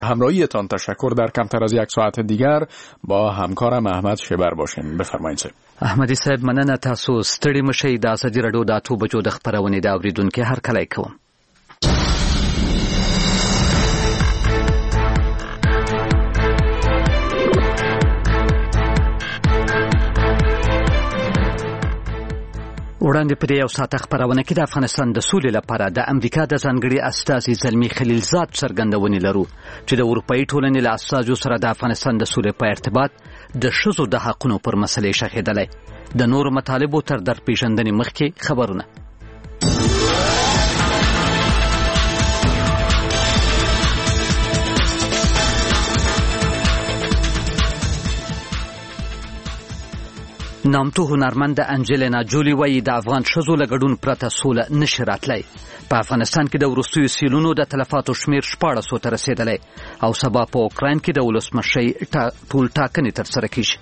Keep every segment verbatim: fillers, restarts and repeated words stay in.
همراهیتان تشکر. در کمتر از یک ساعت دیگر با همکارم احمد شبر باشین. بفرمایید صاحب. احمدی صاحب مننه. تاسو ستړي مشئ. د ازادي راډیو د اتو بجو د خبرونې د اوریدونکو هر کله کوم. وړاندې په دې یو ساعت خبرونه کې د افغانستان د سولې لپاره د امریکا د ځانګړي استازي زلمی خلیلزاد څرګندونې لرو چې د اروپאי ټولنې له استازو سره د افغانستان د سولې په ارتباط د ښځو د حقونو پر مسلې شاهدلې. د نورو مطالبو تر درپېژندنې مخکې خبرونه. نامتو هنرمند انجلینا جولی وایي د افغان ښځو له ګډون پرته سوله نشي راتلی. په افغانستان کې د وروستیو سیلونو د تلفاتو شمیر شپاړسو ته رسېدلی او سبا په اوکراین کې د ولسمشۍ ټول ټاکنې ترسره کیږي.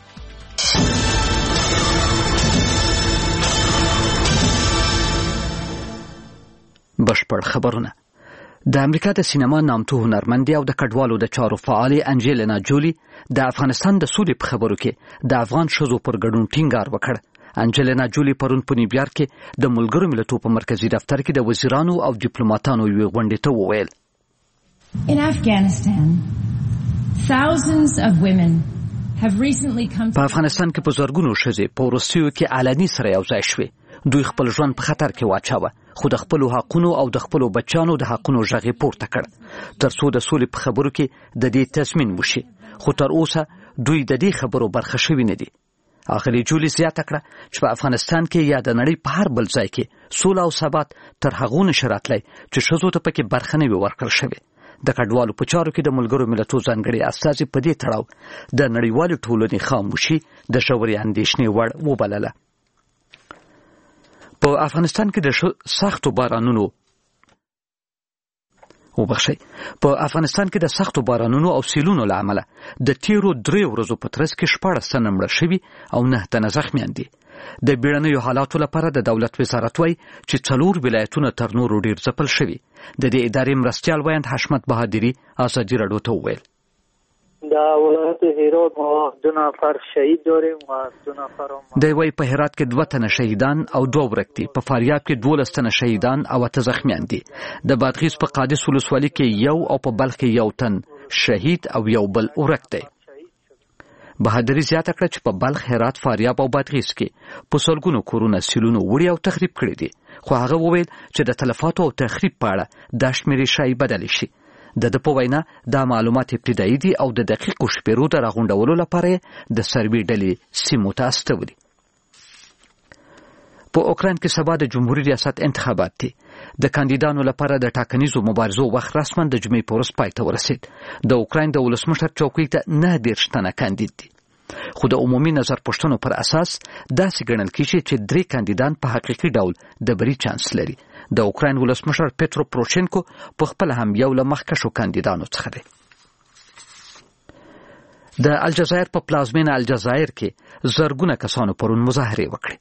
بشپړ خبرونه. د امریکا د سینما نامتو هنرمندې او د کډوالو د چارو فعالې انجلینا جولی د افغانستان د سولې په خبرو کې د افغان ښځو پر ګډون ټینګار وکړ. انجلینا جولی پرون په نیویارک کې د ملګرو ملتونو په مرکزی دفتر کې د وزیرانو او ډیپلوماټانو یوې غونډې ته وویل: In Afghanistan, thousands of women have recently come په افغانستان کې په زرګونو ښځې په وروستیو کې علني سره یو ځای شوې. دوی خپل ژوند په خطر کې واچاوه خو د خپل حقونو او د خپل بچانو د حقونو ژغ پورته کړ ترڅو د سولې په خبرو کې د دې تضمین وشي. خو تر اوسه دوی د دې خبرو برخه شوي نه دي. اخري جولی زیاته کړه چې په افغانستان کې یا د نړۍ په هر بل ځای کې سوله او ثبات تر هغو نشي راتلی چې ښځو ته پکې برخه نه وي ورکړل شوې. د کډوالو په چارو کې د ملګرو ملتونو ځانګړي استازي په دې تړاو د نړیوالې ټولنې خاموشي د ژورې اندېښنې وړ وبلله. په افغانستان کې د سختو بارانونو وبخښئ په افغانستان کې د سختو بارانونو او سیلونو له امله د تیرو درې ورځو په ترڅ کې شپاړس تنه مړه شوي او نه تنه زخمیان دي. د بیړنیو حالاتو لپاره د دولت وزارت وایي چې څلور ولایتونه تر نورو ډیر ځپل شوي. د دې ادارې مرستیال ویاند حشمت بهادري ازادي راډیو ته وویل: در ولایت هرات ما دو نفر شهید داریم و دو نفر هم دی وای په هرات کې دوه تنه شهیدان او دوه ورک دي. په فاریاب کې دولس تنه شهیدان او اته زخمیان دي. د بادغیس په قادس ولسوالۍ کې یو او په بلخ کې یو تن شهید او یو بل ورک دی. بهادري زیاته کړه چې په بلخ، هرات، فاریاب او بادغیس کې په سلګونو کورونه سیلونو وړي او تخریب کړي دي. خو هغه وویل چې د تلفاتو او تخریب په اړه دا شمیرې شایي بدل شي. د د په وینا دا معلومات ابتدایي دي او د دقیقو شمیرو د راغونډولو لپاره د سروې ډلې سیمو ته استولي. په اوکراین کې سبا د جمهوریت ریاست انتخابات دي. د کاندیدانو لپاره د ټاکنیزو مبارزو وخت رسما د جمعې په ورځ پای ته ورسید. د اوکراین د ولسمشر چوکۍ ته نه دېرش تنه کاندید دي. خو د عمومي نظر پوښتنو پر اساس داسې ګڼل کېږي چې درې کاندیدان په حقیقي ډول د بری چانس لري. د اوکراین ولسمشر پترو پروشینکو په خپل هم یو له مخکښو کاندیدانو څخه دی. د الجزایر په پلازمینه الجزایر کې زرګونه کسانو پرون مظاهرې وکړې.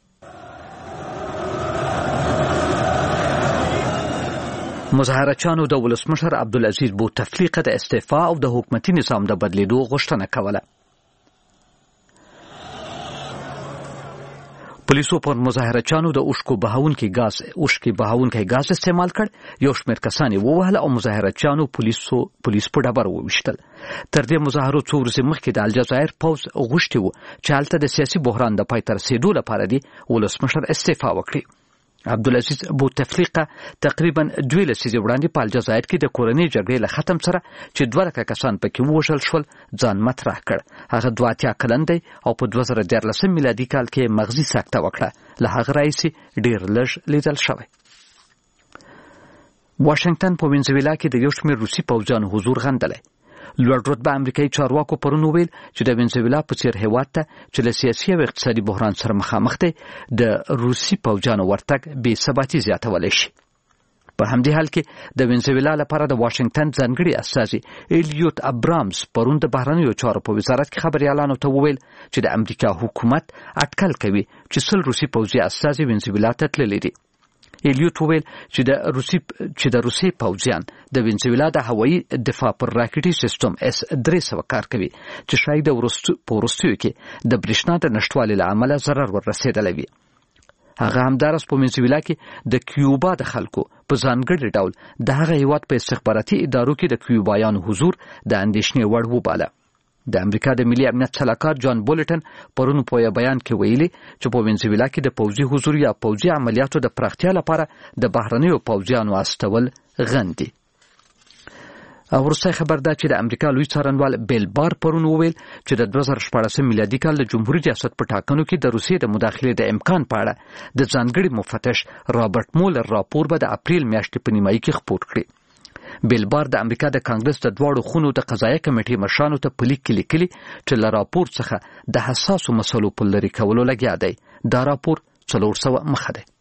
مظاهرچیانو د ولسمشر عبدالعزیز بوتفلیقه د استعفا او د حکومتي نظام د بدلیدو غوښتنه کوله. پولیسو پر مظاهرچیانو د اوښکو بهونکي غاز اوښکې بهونکي غاز استعمال کړ. یو شمېر کسان یې ووهل او مظاهرچیانو پولیسو پولیس په ډبرو وویشتل. تر دې مظاهرو څو ورځې مخکې د الجزایر پوځ غوښتي وو چې هلته د سیاسي بحران د پای ته رسېدو لپاره دې ولسمشر استعفا وکړي. عبدالعزیز بوتفلیقه تقریبا دوه لسیزې وړاندې په الجزایر کې د کورنۍ جګړې له ختم سره چې دوه لکه کسان پکې ووژل شول ځان مطرح کړ. هغه دوه اتیا کلن دی او په دوه زره دیارلسم میلادي کال کې مغزي سکته وکړه. له هغه راهیسې ډېر لږ لیدل شوی. واشنګټن په وینزویلا کې د یو شمېر روسي پوځیانو حضور غندلی. لوړ رتبه امریکایي چارواکو پرون وویل چې د وینزویلا په څېر هېواد ته چې له سیاسي او اقتصادي بحران سره مخامخ دی د روسي پوځیانو ورتګ بې ثباتي زیاتولی شي. په همدې حال کې د وینزویلا لپاره د واشنګټن ځانګړي استازي الیوت ابرامز پرون د بهرنیو چارو په وزارت کې خبریالانو ته وویل چې د امریکا حکومت اټکل کوي چې سل روسي پوځي استازي وینزویلا ته تللي دي. الیوت وویل چې د روسي چې د روسي پوځیان د وینزویلا د هوایي دفاع پر راکټي سیستم اس درې سوه کار کوي چې شاید د وروستیو کې د برېښنا د نشټوالي له امله ضرر ور رسېدلی وي. هغه همدارس په وینزویلا کې د کیوبا د خلکو په ځانګړي ډول د هغه هیواد په استخباراتي ادارو کې د کیوبایانو حضور د اندېښنې وړ وباله. د امریکا د ملي امنیت سلاکار جان بولټن پرون په یو بیان کې ویلي چې په وینزویلا کې د پوځي حضور یا پوځي عملیاتو د پراختیا لپاره د بهرنیو پوځیانو استول غندي. او وروستی خبر دا چې د امریکا لوی څارنوال بیل بار پرون وویل چې د دوه زره شپاړسم میلادي کال د جمهوریت ریاست په ټاکنو کې د روسیې د مداخلې د امکان په اړه د ځانګړي مفتش رابرټ مولر راپور به د اپریل میاشتې په نیمایي کې خپور کړي. بیل بار د امریکا د کانګرس د دواړو خونو د قضایه کمیټې مشرانو ته په لیک کې لیکلي چې له راپور څخه د حساسو مسلو په لرې کولو لګیا دی. دا راپور څلور سوه مخه دی.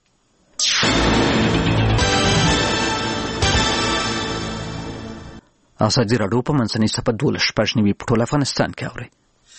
ازادي راډیو په منځنۍ صفحه دولس شپږ نوي په ټول افغانستان کې اوري.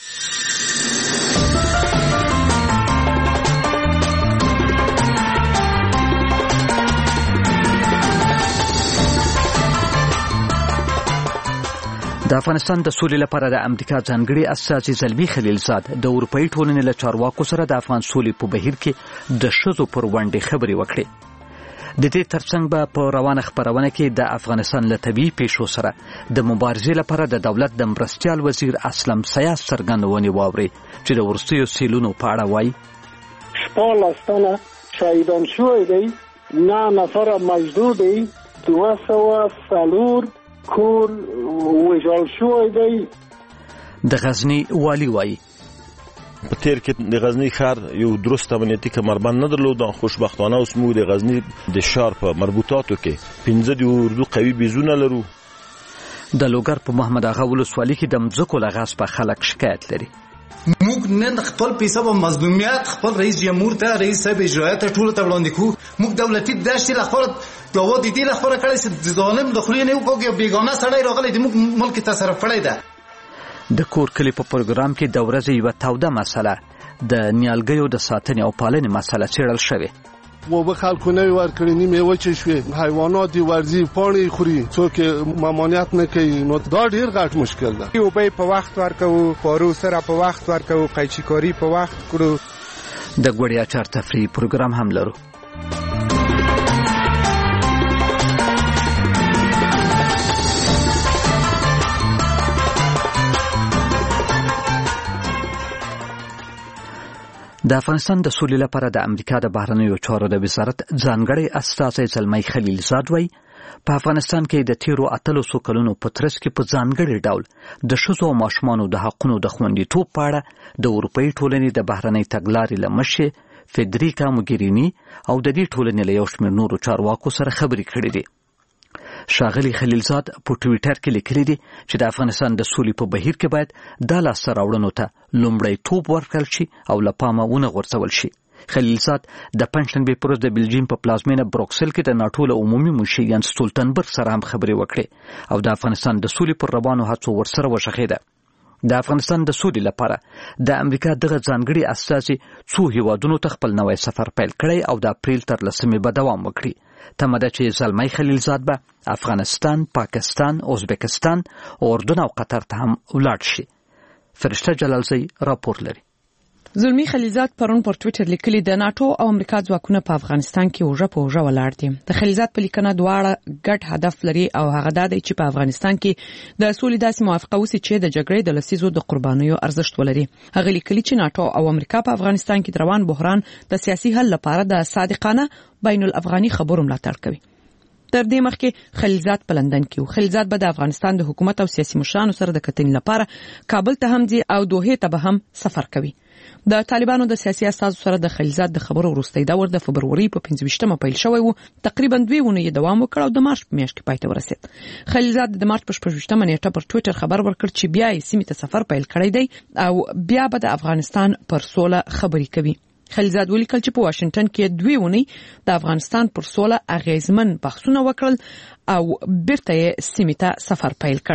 د افغانستان د سولې لپاره د امریکا ځانګړي استازي زلمي خلیلزاد د اروپאי ټولنې له چارواکو سره د افغان سولې په بهیر کې د ښځو پر ونډې خبرې وکړې. د دې ترڅنګ به په روانه خبرونه کې د افغانستان له طبیعي پیښو سره د مبارزې لپاره د دولت د مرستیال وزیر اسلم سیاس څرګندونې واوري چې د وروستیو سیلونو په اړه وایي. شپاړس تنه شهیدان شوي دي، نه نفره مجروح دي، دوه سوه څلور کور وژل شوی دی. د غزني والي وایي په تیر کې د غزني ښار یو درست امنیتي کمربند نه درلود. خوشبختانه اوس موږ د غزني د ښار په مربوطاتو کې پنځه د اردو قوي بیزونه لرو. د لوګر په محمد اغا ولسوالي کې د مځکو له غصب خلک شکایت لري. موږ نن خپل پیسه په مظلومیت خپل رئیس جمهور ته رئیس صاحب اجرایات ټول ته وړاندې کوو. موږ دولتي داشتي لخوا دا و دي دي لخوا کړی چې ظالم د خلینو کوګي بیگانه سړی راغلی د موږ ملک تصرف کړی ده. د کور کلی په پروګرام کې د ورځې یوه توده مسله د نیالګیو د ساتنې او پالنې مسله څېړل شوې. و به خلکو نوی ورکړي نیمې وچې شوې، حیوانات دي ورځي پاڼې خوري، څوک ممانعت نه کوي، نو دا ډېر غټ مشکل ده. اوبه په وخت ورکوو، پارو سره په وخت ورکوو، قیچیکاري په وخت کړو. د ګوړې اچار تفریحي پروګرام هم لرو. د افغانستان د سولې لپاره د امریکا د بهرنیو چارو د وزارت ځانګړی استازی زلمی خلیلزاد وایي په افغانستان کې د تیرو اتلسو کلونو په ترڅ کې په ځانګړي ډول د ښځو او ماشومانو د حقونو د خوندیتوب په اړه د اروپאי ټولنې د بهرنۍ تګلارې له مشرې فدریکا موګریني او د دې ټولنې له یو شمېر نورو چارواکو سره خبرې کړې دي. ښاغلي خلیلزاد په ټویټر کې لیکلي دي چې د افغانستان د سولې په بهیر کې باید دا لاسته راوړنو ته لومړیتوب ورکړل شي او له پامه ونه غورځول شي. خلیلزاد د پنجشنبې په ورځ د بلجیم په پلازمینه بروکسل کې د ناټو له عمومي مشر یانس سټولټنبرګ سره هم خبرې وکړې او د افغانستان د سولې پر روانو هڅو ورسره وشخېده. د افغانستان د سولې لپاره د امریکا دغه ځانګړي استازي څو هیوادونو ته خپل نوی سفر پیل کړی او د اپریل تر لسمې به دوام وکړي. تمه ده چې زلمی خلیلزاد به افغانستان، پاکستان، ازبکستان، اردن او قطر ته هم ولاړ شي. فرشته جلالزی راپور لري. زلمی خلیلزاد پرون پر ټویټر لیکلي د ناتو او امریکا ځواکونه په افغانستان کې اوژه په اوژه ولاړ دي. د خلیلزاد په لیکنه دواړه ګډ هدف لري او هغه دا دی چې په افغانستان کې د سولې داسې موافقه وسي چې د جګړې د لسیزو د قربانیو ارزښت ولري. هغه لیکلي چې ناتو او امریکا په افغانستان کې روان بحران د سیاسي حل لپاره د صادقانه بین الافغاني خبرو ملاتړ کوي. تر دې مخکې خلیلزاد په لندن کې و. خلیلزاد به د افغانستان د حکومت او سیاسي مشرانو سره د کتنې لپاره کابل ته هم ځي او دوحې ته به هم سفر کوي. د طالبانو د سیاسي استازو سره د خلیلزاد د خبرو وروستی دور د فبروري په پنځه ویشتمه پیل شوی و. تقریبا دوه اونۍ دوام وکړ او د مارچ په میاشت کې پای ته ورسید. خلیلزاد د مارچ په شپږ ویشتمه نیټه پر ټویټر خبر ورکړ چې بیا یې سیمې ته سفر پیل کړی دی او بیا به د افغانستان پر سوله خبرې کوي. خلیلزاد ولیکل چې په واشنگټن کې دوه اونۍ د افغانستان پر سوله اغیزمن بحثونه وکړل او بیرته یې سیمې ته سفر پیل کړ.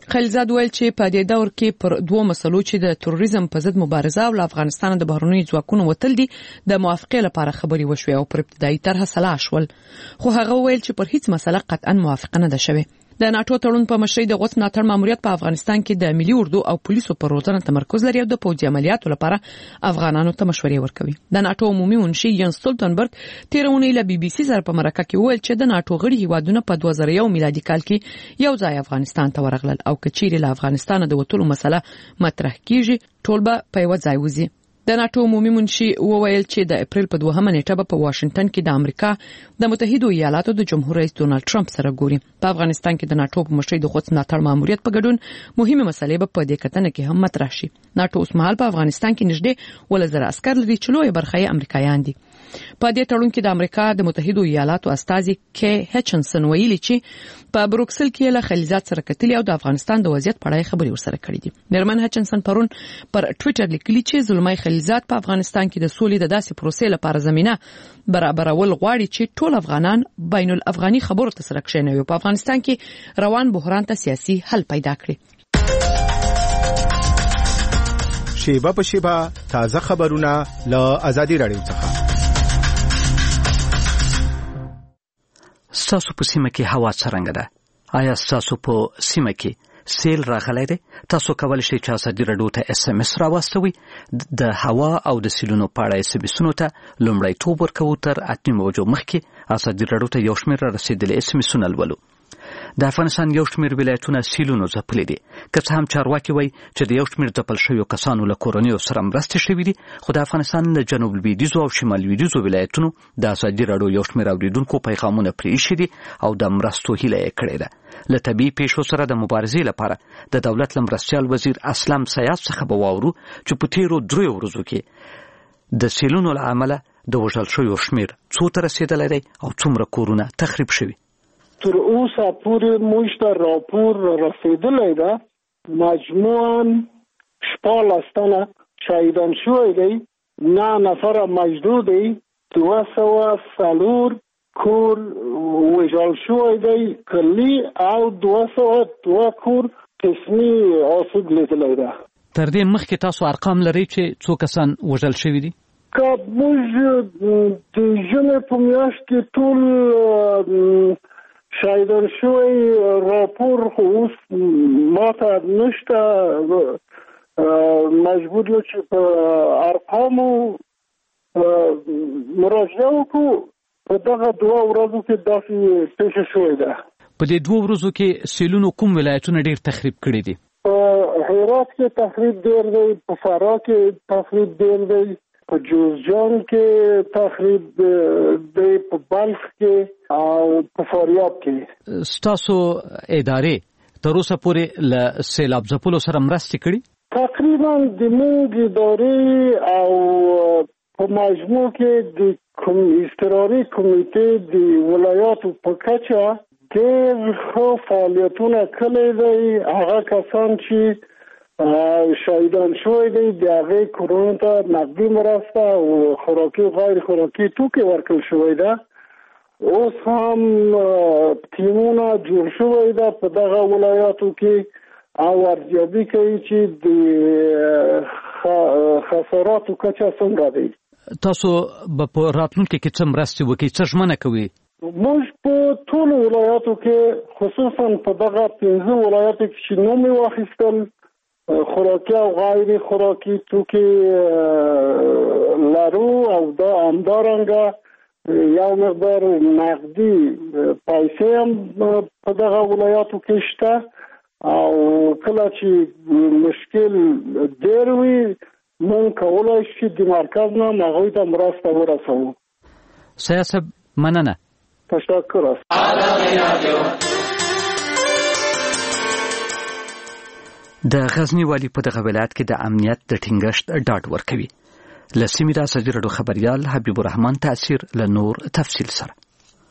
خلیلزاد ویل چې په دې دور کې پر دوه مسلو چې د تروریزم په ضد مبارزه او افغانستان د بهرنیو ځواکونو وتل دي د موافقه لپاره خبري وشوي او پر ابتدایي طرحه سلا شول خو هغه ویل چې پر هیڅ مسله قطعا موافقه نه ده شوې د ناتو تړون په مشرۍ د غوث ملاتړ ماموریت په افغانستان کې د ملي اردو او پولیسو پر روزنه تمرکز لري او د پوځي عملیاتو لپاره افغانانو ته مشورې ورکوي د ناتو عمومي منشي ینس ستولتنبرګ تیرونه له بي بي سي سره په مرکه کې ویل چې د ناتو غړي هیوادونه په دوه زره یو میلادي کال کې یو ځای افغانستان ته ورغلل او کچېری له افغانستان د وټولو مسله مطرح کیږي ټول به په یو ځای وځي د ناتو عمومي منشي وویل چې د اپریل په دوهمه نیټه په واشنگټن کې د امریکا د متحده ایالاتو د جمهور رئیس ډونالد ټرمپ سره ګوري په افغانستان کې د ناتو په مشرۍ د غوث ملاتړ ماموریت په ګډون مهمه مسلې به په دې کتنه کې هم مطرح شي ناتو اوس مهال په افغانستان کې نږدې ولزر عسكر لري چې لوی برخه یې امریکایان دي په دې تړون کې د امریکا د متحده ایالاتو استازي کې هچنسن ویلي چې په بروکسل کې له خلیلزاد سره کتلي او د افغانستان د وضعیت په اړه خبري ورسره کړې دي نرمن هچنسن پرون پر ټوئیټر لیکلي چې زلمي خلیلزاد په افغانستان کې د سولې د داسې پروسې لپاره زمينه برابرول غواړي چې ټول افغانان بین الافغاني خبرو ته سره کښینوي په افغانستان کې روان بحران ته سیاسي حل پیدا کړي شیبه په شیبه تازه خبرونه له ازادي رادیو څخه ستاسو په سیمه کې هوا څنګه ده آیا ستاسو په سیمه کې سیل راغلی دی تاسو کولی شئ چې ازادي رادیو ته اس ام اس راواستوي د هوا او د سیلونو په اړه اس ام اسونو ته لومړیتوب ورکوو تر اته بجو مخکې ازادي رادیو ته یو شمېر رسیدلي اس ام اسونه لولو د افغانستان یو شمېر ولایتونه سیلونو ځپلي دي که څه هم چارواکي وایي چې د یو شمېر ځپل شویو کسانو له کورنیو سره مرستې شوي دي خو د افغانستان له جنوب لویدیځو او شمال لویدیځو ولایتونو د ازادي رادیو یو شمېر اوریدونکو پیغامونه پرې ایښي دي او د مرستو هیله یې کړې ده له طبیعي پیښو سره د مبارزې لپاره د دولت له مرستیال وزیر اسلم سیاف څخه به واورو چې په تیرو دریو ورځو کې د سیلونو له امله د وژل شویو شمېر څو ته رسېدلی دی او څومره کورونه تخریب شوي تر اوسه پورې موږ ته راپور رسیدلی ده مجموعاً شپاړس تنه شهیدان شوي دي نه نفره مجروح دي دوه سوه څلور کور وژل شوی دی کلي او دوه سوه دوه کور قسمي آسیب لیدلی ده تر دې مخکې تاسو ارقام لرئ چې څو کسان وژل شوي دي که موږ د ژمي په میاشت کې ټول شهیدان شوی راپور خو اوس ماته نشته مجبور یو چې په ارقامو مراجعه وکړو په دغه دوه ورځو کې داسې پیښه شوې ده په دې دوه ورځو کې سیلونو کوم ولایتونه ډېر تخریب کړي دي په هرات کې تخریب ډېر دی په فراه کې تخریب ډېر دی په جوزجان کې تخریب دی په بلخ کې او په فاریاب کې ستاسو ادارې تر اوسه پورې له سیلاب ځپلو سره مرستې کړي تقریبا د موږ ادارې او په مجموع کې د اضطراري کمیټې د ولایاتو په کچه ډېر ښه فعالیتونه کړي دي هغه کسان چې شهیدان شوی دی د هغې کورونو ته نقدي مرسته او خوراکي غیر خوراکي توکي ورکړل شوی ده اوس هم ټیمونه جوړ شوی ده په دغه ولایاتو کې او ارزیابي کوي چې د خساراتو کچه څومره دی تاسو به په راتلونکي کې څه مرستې وکړئ څه ژمنه کوئ موږ په ټولو ولایاتو کې خصوصا په دغه پنځه ولایاتو کې چې نوم یې واخیستل خوراکي او غیر خوراکي توکي لرو او دا همدارنګه یو مقدار نقدي پیسې هم په دغه ولایاتو کې شته او کله چې مشکل ډېر وي مونږ کولی شو د مرکز نه هغوی ته مرسته ورسوو سیاست مننه تشکر د غزنی والی په دغه ولایت کې د امنیت د ټینګښت ډاډ ورکوي له سیمې د ازادي راډیو خبریال حبیب الرحمن تاثیر له نور تفصیل سره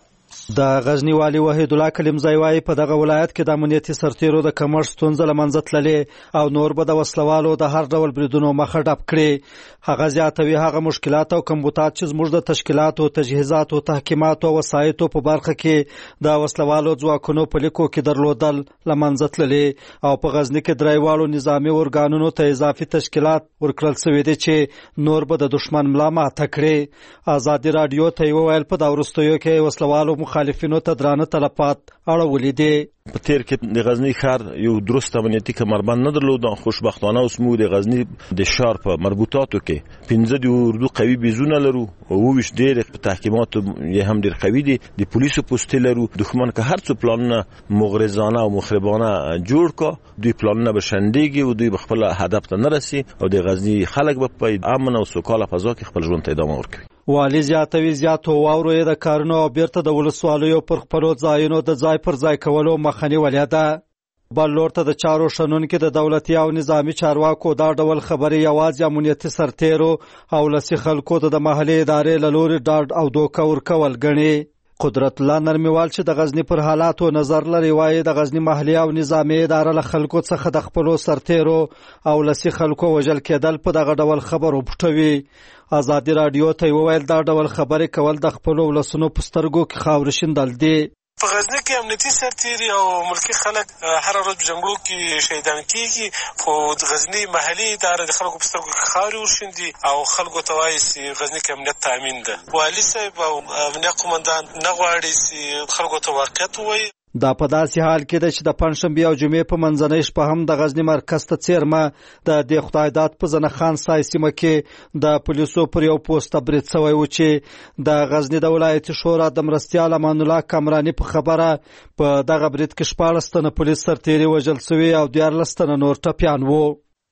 د غزنی والی وحید الله کلمزای وايي په دغه ولایت کې د امنیتي سرتیرو د کمښت ستونزه لمنځه تللې او نور به د وسلوالو د هر ډول بریدونو مخه ډپ کړي. هغه زیاتوي هغه مشکلات او کمبودات چې زموږ د تشکیلاتو تجهیزاتو تحکیماتو او وسایطو په برخه کې د وسلوالو ځواکونو په لیکو کې درلودل لمنځه تللې او په غزنی کې درایوالو نظامی ارګانونو ته اضافي تشکیلات ورکړل شوي دي چې نور به د دشمن ملا ماته کړي. ازادي رادیو ته ویل په دا وروستیو کې وسلوالو مخالفینو ته درانه تلفات اړولې دي. په تیر کې د غزنی ښار یو درست امنیتي کمربند نه درلود. خوشبختانه اوس موږ د غزنی د ښار په مربوطاتو کې پنځه د اردو قوي بیزونه لرو او ویش ډېر په تحکیماتو یې هم ډېر قوي دي. د پولیسو پوسټ لرو. دښمن که هر څو پلانونه مغرضانه او مخربانه جوړ کا دوی پلانونه به شندېږي او دوی به خپل هدف ته نه رسي او د غزنی خلک به په امن او سوکاله فضا کې خپل ژوند ته ادامه ورکوي. والی زیاتوي زیاتو واورو د کارونو او بیرته د ولسوالیو پر خپلو ځایونو د ځای پر ځای کولو مخنی ولې ده. بل لور ته د چارو شنونکو د دولتي او نظامی چارواکو دا ډول خبري یوازې امنیتي سرتیرو او لسی خلکو ته د محلي ادارې له لوري ډاډ او دوکه ورکول ګڼي. قدرت الله نرمیوال چې د غزنی پر حالاتو نظر لري وايي د غزنی محلي او نظامی اداره له خلکو څخه د خپلو سرتیرو او لسی خلکو وژل کېدل په دغه ډول خبرو پټوي. ازادي رادیو ته ویل دا ډول خبرې کول د خپلو ولسونو په سترګو کې خاورې شیندل دي. په غزنی کې امنیتي سرتیري او ملکی خلک هر ورځ په جنګلو کې شهیدان کیږي خو د غزنی محلي اداره د خلکو په سترګو کې خاورې ورشیندي او خلکو ته وایي چې غزنی کې امنیت تامین ده. والي صاحب او امنیت قومندان نه غواړي چې خلکو ته واقعیت ووایي. دا په داسې حال کې ده چې د پنځشنبې او جمعې په منځنۍ شپه هم د غزنی مرکز ته څیرمه د دې خدای داد په زنه خان سای سیمه کې د پولیسو پر یو پوسټ برید شوی و چې د غزنی د ولایتي شورا د مرستیال امان الله کامرانی په خبره په دغه برید کې شپاړس تنه پولیس سرتیري وژل شوي او دیارلس تنه نور ټپیان وو.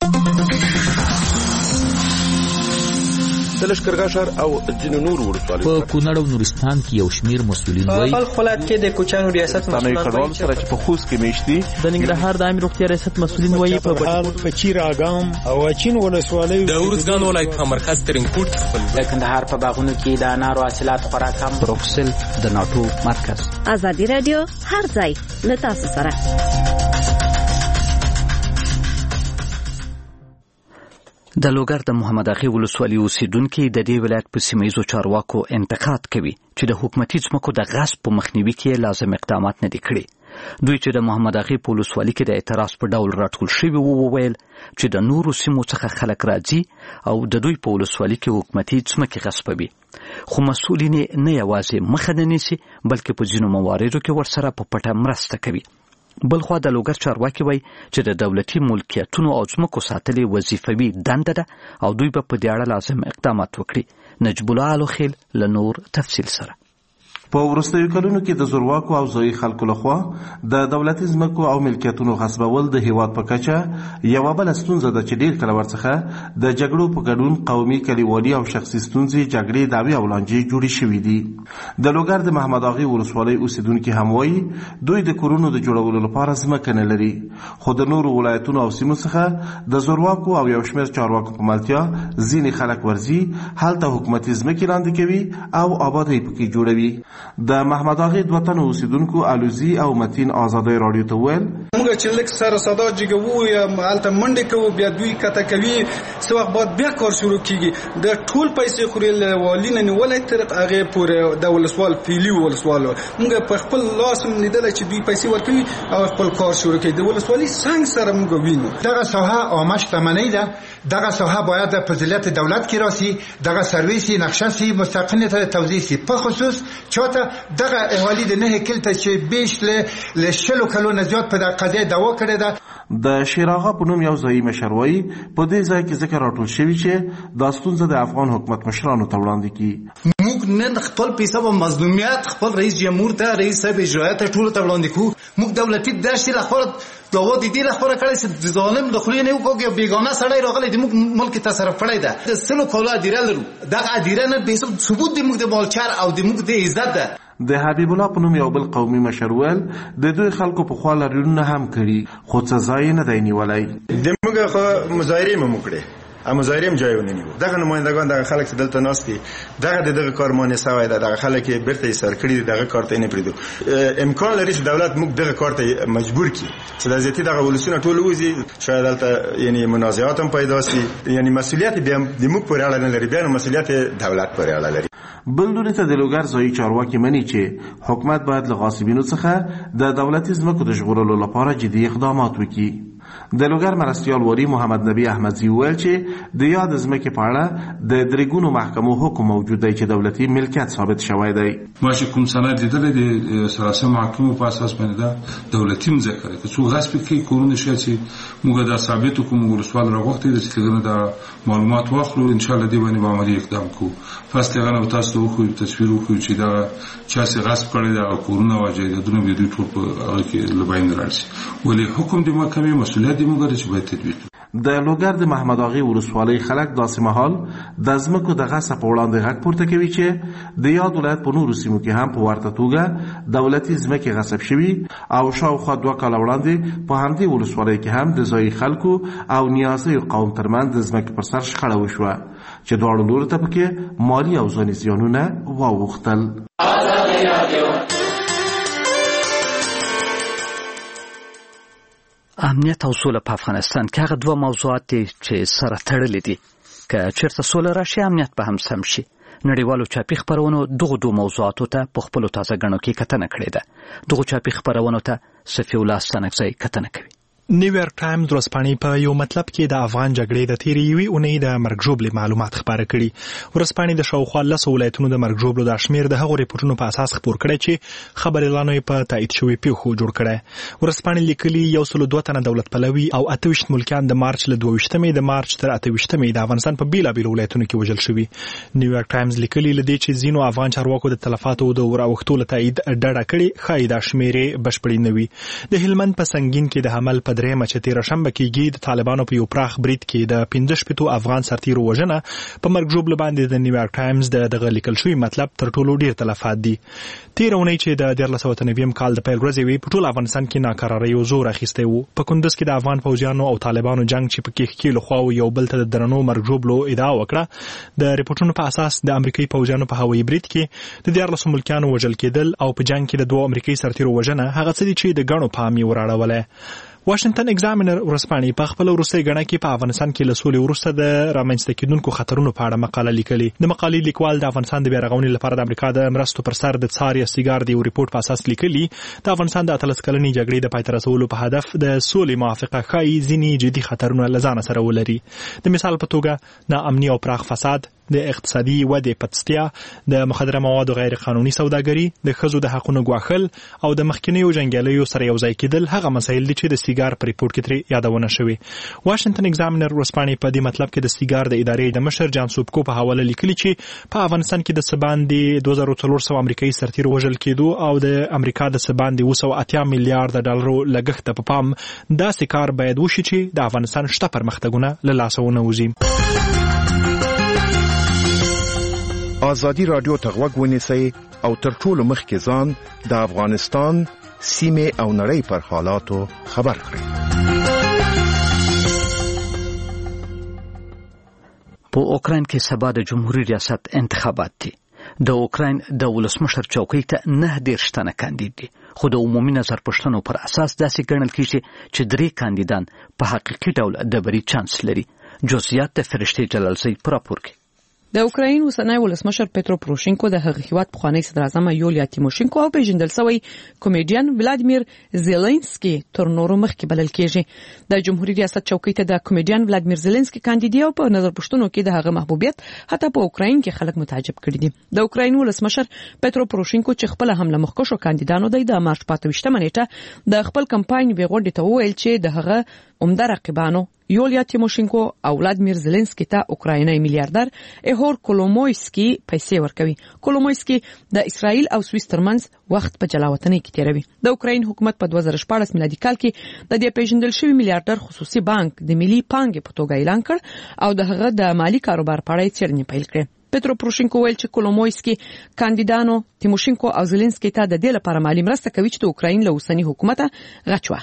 د لښکرګاه او ځینو نورو ولسوالیو په کونړ او نورستان کې یو شمیر مسؤلین وایي په خپل ولایت کې د کوچانو ریاست مسؤلین وایي سره چې په خوست کې میشتي د ننګرهار د عامه روغتیا ریاست مسؤلین وایي په بهار په چیر اګام او اچین ولسوالیو د ورزګان ولایت په مرکز ترنکوټ خپل د کندهار په باغونو کې د انارو حاصلات خورا کم. بروکسل د ناتو مرکز. ازادي رادیو هر ځای له تاسو سره. د لوګر د محمد اغي ولسوالۍ اوسیدونکو د دې ولایت په سیمایي چارواکو انتقاد کوي چې د حکومتي ځمکو د غصب په مخنیوي کې لازم اقدامات نه دي کړي. دوی چې د محمد اغي په ولسوالۍ کې د اعتراض په ډول راټول شوي وو وویل چې د نورو سیمو څخه خلک راځي او د دوی په ولسوالۍ کې حکومتي ځمکې غصبوي خو مسؤلین نه یوازې مخه نه نیسي بلکې په ځینو مواردو کې ورسره په پټه مرسته کوي. بلخوا د لوګر چارواکي وایي چې د دولتي ملکیتونو او ځمکو ساتل وظیفوي دنده ده او دوی به په دې اړه لازم اقدامات وکړي. نجیب الله الوخیل له نور تفصیل سره. په وروستیو کلونو کې د زورواکو او ځایي خلکو لخوا د دولتي ځمکو او ملکیتونو غصبول د هیواد په کچه یوه بله ستونزه ده چې ډېر کله ورڅخه د جګړو په ګډون قومي کلیوالي او شخصي ستونزې جګړې دعوې او لانجې جوړې شوي دي. د لوګر د محمد اغي ولسوالۍ اوسیدونکي هم وایي دوی د کورونو د جوړولو لپاره ځمکه نه لري خو د نورو ولایتونو او سیمو څخه د زورواکو او یو شمېر چارواکو په ملتیا ځینې خلک ورځي هلته حکومتي ځمکې لاندې کوي او آبادۍ پکې جوړوي. د محمد اغي دوه تنه اوسیدونکو الوزي او متین آزادۍ رادیو ته ویل موږ چې لک سره صدا جګو یا مالته منډه کوو بیا دوی کته کوي څو وخت بعد بیا کار شروع کیږي د ټول پیسې خوري والینه نه ولای تر هغه پورې د ولسوال پیلی ولسوال موږ په خپل لاس لیدل چې دوی پیسې ورکوي او خپل کار شروع کوي. د ولسوالۍ څنګه سره موږ وینو دغه ساحه عامه شتمنۍ ده. دغه ساحه باید د فضیلت دولت کې راسي دغه سرویسي نقشه سي مستقله ته توزیع سي په خصوص چاته دغه اهالی د نه کلته چې بیش له شلو کلو نه زیات په دغه قضیه دعوا کړې ده. د شیراغه په نوم یو ځایي مشر وایي په دې ځای کې ذکر راټول شوی چې دا ستونزه د افغان حکومت مشرانو ته وړاندې کړي. موږ نن خپل پیسه په مظلومیت خپل رئیس جمهور ته رئیس صاحب اجرایت ټول ته وړاندې کوو. موږ دولتي داشتي لخوا داوا دي دي لخوا کړی چې ظالم د خلینو یو کوګه بیگانه سړی راغلی د موږ ملک تصرف کړی ده. د سلو کولو ادیره لرو دغه ادیره نه به ثبوت د موږ د مالچار او د موږ د عزت ده. د حبیب الله په نوم یو بل قومي مشر ویل د دوی خلکو په خوا لرونه هم کړي خو څه ځای نه دی نیولی. د موږ خو مظاهرې مو وکړې مظاهره جای ونیو دغه نمائندگان دغه خلک چې دلته ناستي دغه دغه کارمانه سوي دغه خلک بیرته سر کړی دغه کار ته نه پریدو امکان لري چې دولت موږ دغه کار ته مجبور کی چې د ذاتی دغه ولسونه ټول وزي شاید دلته یعنی منازعات هم پیدا شي یعنی مسؤلیت بیا د موږ پورې اړه نه لري بیا مسؤلیت دولت پورې اړه لري. بل ته د لوګر ځای چارواکي مني چې حکومت باید له غاصبینو څخه د دولتي ځمکو د ژغورلو لپاره جدي اقدامات وکړي. د لوګر مرستیال وری محمد نبی احمدزی ویل چې د یاد ځمکې په اړه د درېګونو محکمو حکم موجود دی چې دولتي ملکیت ثابت شوی دی. ما چې کوم سند لیدلی د سراسر محکمو په اساس باندې دا دولتي ځمکه ده. که څوک غصب کوي کورونه شي چې موږ دا ثابت کوم ولسوال راغوښتي د څنګه دا معلومات واخلو ان شاء الله دی باندې عملی اقدام کوو. فاست غنه تاسو خو تصویر خو چې دا چا سي غصب کړی دا کورونه واجی د دنیا د ټول په هغه کې لباین راځي ولی حکم د محکمې مسؤلیت دی موږ چې باید تطبیق. د لوګر د محمد اغي ولسوالۍ خلک داسې مهال د ځمکو د غصب په وړاندې غږ پورته کوي چې د یاد ولایت په نورو سیمو کې هم په ورته توګه دولتي ځمکې غصب شوي او شاوخوا دوه کاله وړاندې په همدې ولسوالۍ کې هم د ځایي خلکو او نیازي قوم ترمنځ د ځمکې پر سر شخړه وشوه چې دواړو لورو ته پکې مالي او ځاني زیانونه واوښتل. امنیت او سوله په افغانستان کې هغه دوه موضوعات دي چې سره تړلي دي. که چیرته سوله راشي امنیت به هم سم شي. نړیوالو چاپی خبرونو دغه دوه موضوعاتو ته په خپل تازه غنو کې کتنه کړې ده. دغه چاپی خبرونو ته صفی الله ستنکزی کتنه کوي. نیویارک ټایمز ورځپاڼې په یو مطلب کې د افغان جګړې د تیرې یوې اونۍ د مرګ ژوبلې معلومات خپاره کړي. ورځپاڼې د شاوخوا لسو ولایتونو د مرګ ژوبلو د شمیر د هغو ریپورټونو په اساس خپور کړی چې خبريالانو یې په تایید شوی پیښو جوړ کړی. ورځپاڼې لیکلي یو سل دوه تنه دولت پلوي او اته ویشت ملکیان د مارچ له دوه ویشتمې د مارچ تر اته ویشتمې د افغانستان په بیلابیلو ولایتونو کې وژل شوي. نیویارک ټایمز لیکلي لدی چې ځینو افغان چارواکو د تلفاتو د وراوښتو له تایید ډډه کړې ښایي دا شمیرې بشپړې نه وي. د هلمند په سنگین کې د حمل په درېیمه چې تېره شنبه کېږي د طالبانو په یو پراخ برید کې د پنځه شپېتو افغان سرتیرو وژنه په مرګ ژوبله باندې د نیویارک ټایمز د دغه لیکل شوي مطلب تر ټولو ډېر تلفات دي. تېره اونۍ چې د دیارلس سوه اته نوي کال د پیل ورځې وې په ټول افغانستان کې ناکراریو زور اخیستی و. په کندز کې د افغان پوځیانو او طالبانو جنگ چې په کې ښکېلو خواو یو بل ته د درنو مرګ ژوبلو ادعا وکړه. د ریپورټونو په اساس د امریکایي پوځیانو په هوایي برید کې د دیارلسو ملکیانو وژل کېدل او په جنگ کې د دوه امریکایي سرتیرو وژنه هغه څه دي چې د ګڼو پام یې وراړولی. واشنگټن ایگزامینر ورځپاڼې په خپل وروستۍ غڼه کې په افغانستان کې له سولې وروسته د رامنځته کېدونکو خطرونو په اړه مقاله لیکلې. د مقالې لیکوال د افغانستان د بیا رغونې لپاره د امریکا د مرستو پر سر د څار یا سیګار د یو ریپورټ په اساس لیکلي د افغانستان د اتلس کلنې جګړې د پای ته رسولو په هدف د سولې موافقه ښایي ځینې جدي خطرونه له ځانه سره ولري. د مثال په توګه ناامني او پراخ فساد، د اقتصادي ودې پټستیا، د مخدره موادو غیر قانوني سوداګري، د ښځو د حقونو ګواښل او د مخکینیو جنګیالیو سره یوځای کېدل هغه مسایل دي چې د سیګار په ریپورټ کې ترې یادونه شوې. واشنګټن ایگزامینر ورځپاڼې په دې مطلب کې د سیګار د ادارې د مشر جان سوبکو په حواله لیکلي چې په افغانستان کې د څه باندې دوه زره څلور سوه امریکایي سرتیر وژل کېدو او د امریکا د څه باندې اوه سوه اتیا میلیارډ ډالرو لګښت ته په پام داسې کار باید وشي چې د افغانستان شته پرمختګونه له لاسه ونه وځي. آزادی رادیو ته غوږ ونیسئ او تر ټولو مخکې ځان د افغانستان سیمې او نړۍ پر حالاتو خبر کړئ. په اوکراین کې سبا د جمهوریت ریاست انتخابات دي. د اوکراین د ولسمشر چوکۍ ته نه دېرش تنه کاندید دي، خو د عمومي نظر پوښتنو پر اساس داسې ګڼل کېږي چې درې کاندیدان په حقیقي ډول د بري چانس لري. جزئیات د فرشتې جلالزی په راپور کې. د اوکراین اوسنی ولسمشر پترو پروشینکو د هغه هیواد پخوانی صدر اعظم یولیا تیموشینکو او پیژندل شوی کمیډین ولادیمیر زيلنسکي تر نورو مخکې بلل کېږي. د جمهوریت ریاست چوکۍ ته د کمیډین ولادیمیر زيلنسکي کاندیدي او په نظر پښتنو کې د هغه محبوبیت حتی په اوکراین کې خلک متعجب کړي دي. د اوکراین ولسمشر پترو پروشینکو چې خپل هم لمخکشو کاندیدانو د مارچ په اته ویشتمه نیټه د خپل کمپاین بیغوډ ته وویل چې د هغه عمده رقیبانو یولیا تیموشینکو او ولادیمیر زيلنسکي ته اوکرایني میلیارډر ایهور کولومویسکي پیسې ورکوي. کولومویسکي د اسرائیل او سویس ترمنځ وخت په جلاوطنۍ کې تیروي. د اوکراین حکومت په دوه زره شپاړس میلادي کال کې د دې پیژندل شوی میلیارډر خصوصي بانک د ملي پانګې په توګه اعلان کړ او د هغه د مالی کاروبار په اړه څېړنې پیل کړې. پترو پروشینکو ویل چې کولومویسکي کاندیدانو تیموشینکو او زيلنسکي ته د دې لپاره مالی مرسته کوي چې د اوکراین له اوسنی حکومت غچ واخلي.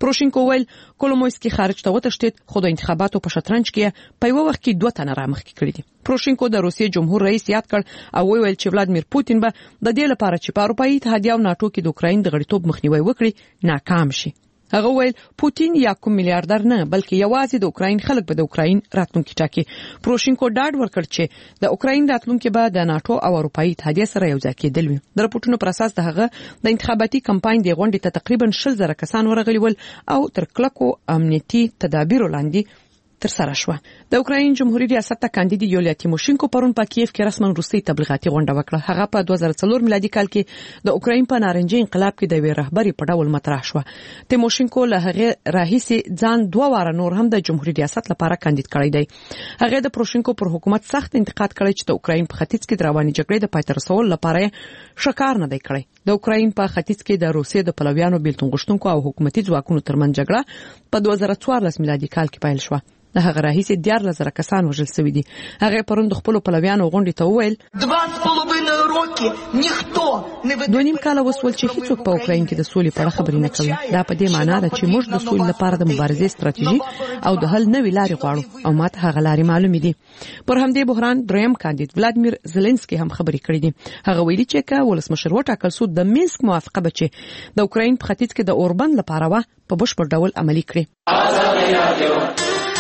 پروشینکو ویل کولومویسکي خارج ته وتښتید خو د انتخاباتو په شطرنج کې په یو وخت کې دوه تنه رامخکې کړي دي. پروشینکو د روسیې جمهور رئیس یاد کړ او ویل چې ولادمیر پوتین به د دې لپاره چې په اروپایي اتحادیه او ناتو کې د اوکراین د غړیتوب مخنیوي وکړي ناکام شي. هغه ویل پوتین یا کوم میلیارډر نه بلکې یوازې د اوکراین خلک به د اوکراین راتلونکي ټاکي. پروشینکو ډاډ ورکړ چې د اوکراین راتلونکي به د ناتو او اروپایي اتحادیه سره یو ځای کېدل وي. د راپورټونو پر اساس د هغه د انتخاباتي کمپاین د غونډې ته تقریبا شل زره کسان ورغلي ول او تر کلکو امنیتي تدابیر لاندې تر سره شو. د اوکراین جمهوریت ریاست ته کاندید یولیا تیموشینکو پرون په کیف کې رسماً روسي تبلیغاتي غونډه وکړه. هغه په دوه زره څلور میلادي کال کې د اوکراین په نارنجي انقلاب کې د وی رهبری په ډول مطرح شو. تیموشینکو له هغه راهیسي ځان دوه واره نور هم د جمهوریت ریاست لپاره کاندید کړی دی. هغه د پروشینکو پر حکومت سخت انتقاد کړی چې د اوکراین په ختیځ کې د رواني جګړې د پای ته رسولو لپاره شکار نه دی کړی. د اوکراین په ختیځ کې د روسیې د پلویانو بیلتون غوښتونکو او حکومتي ځواکونو ترمنځ جګړه په دوه زره څوارلس میلادي کال کې پیل شوه. د هغه راهیسي دیارلس زره کسان وژل شوي دي. هغه پرون د خپل پلویانو غونډې ته وویل دوه نیم کاله وسول چې هیڅوک په اوکراین کې د سولې په اړه خبرې نه کوي. دا په دې معنی ده چې موږ د سولې لپاره د مبارزې ستراتیژي او د حل نوې لارې غواړو او ماته هغه لارې معلومې دي. پر همدې بحران دریم کاندید ولادمیر زيلنسکي هم خبرې کړې دي. هغه ویلي چې که ولسمشر وټاکل شو د مینسک موافقه به چې د اوکراین په ختیځ کې د اوربند لپاره و په بشپړ ډول عملي کړي.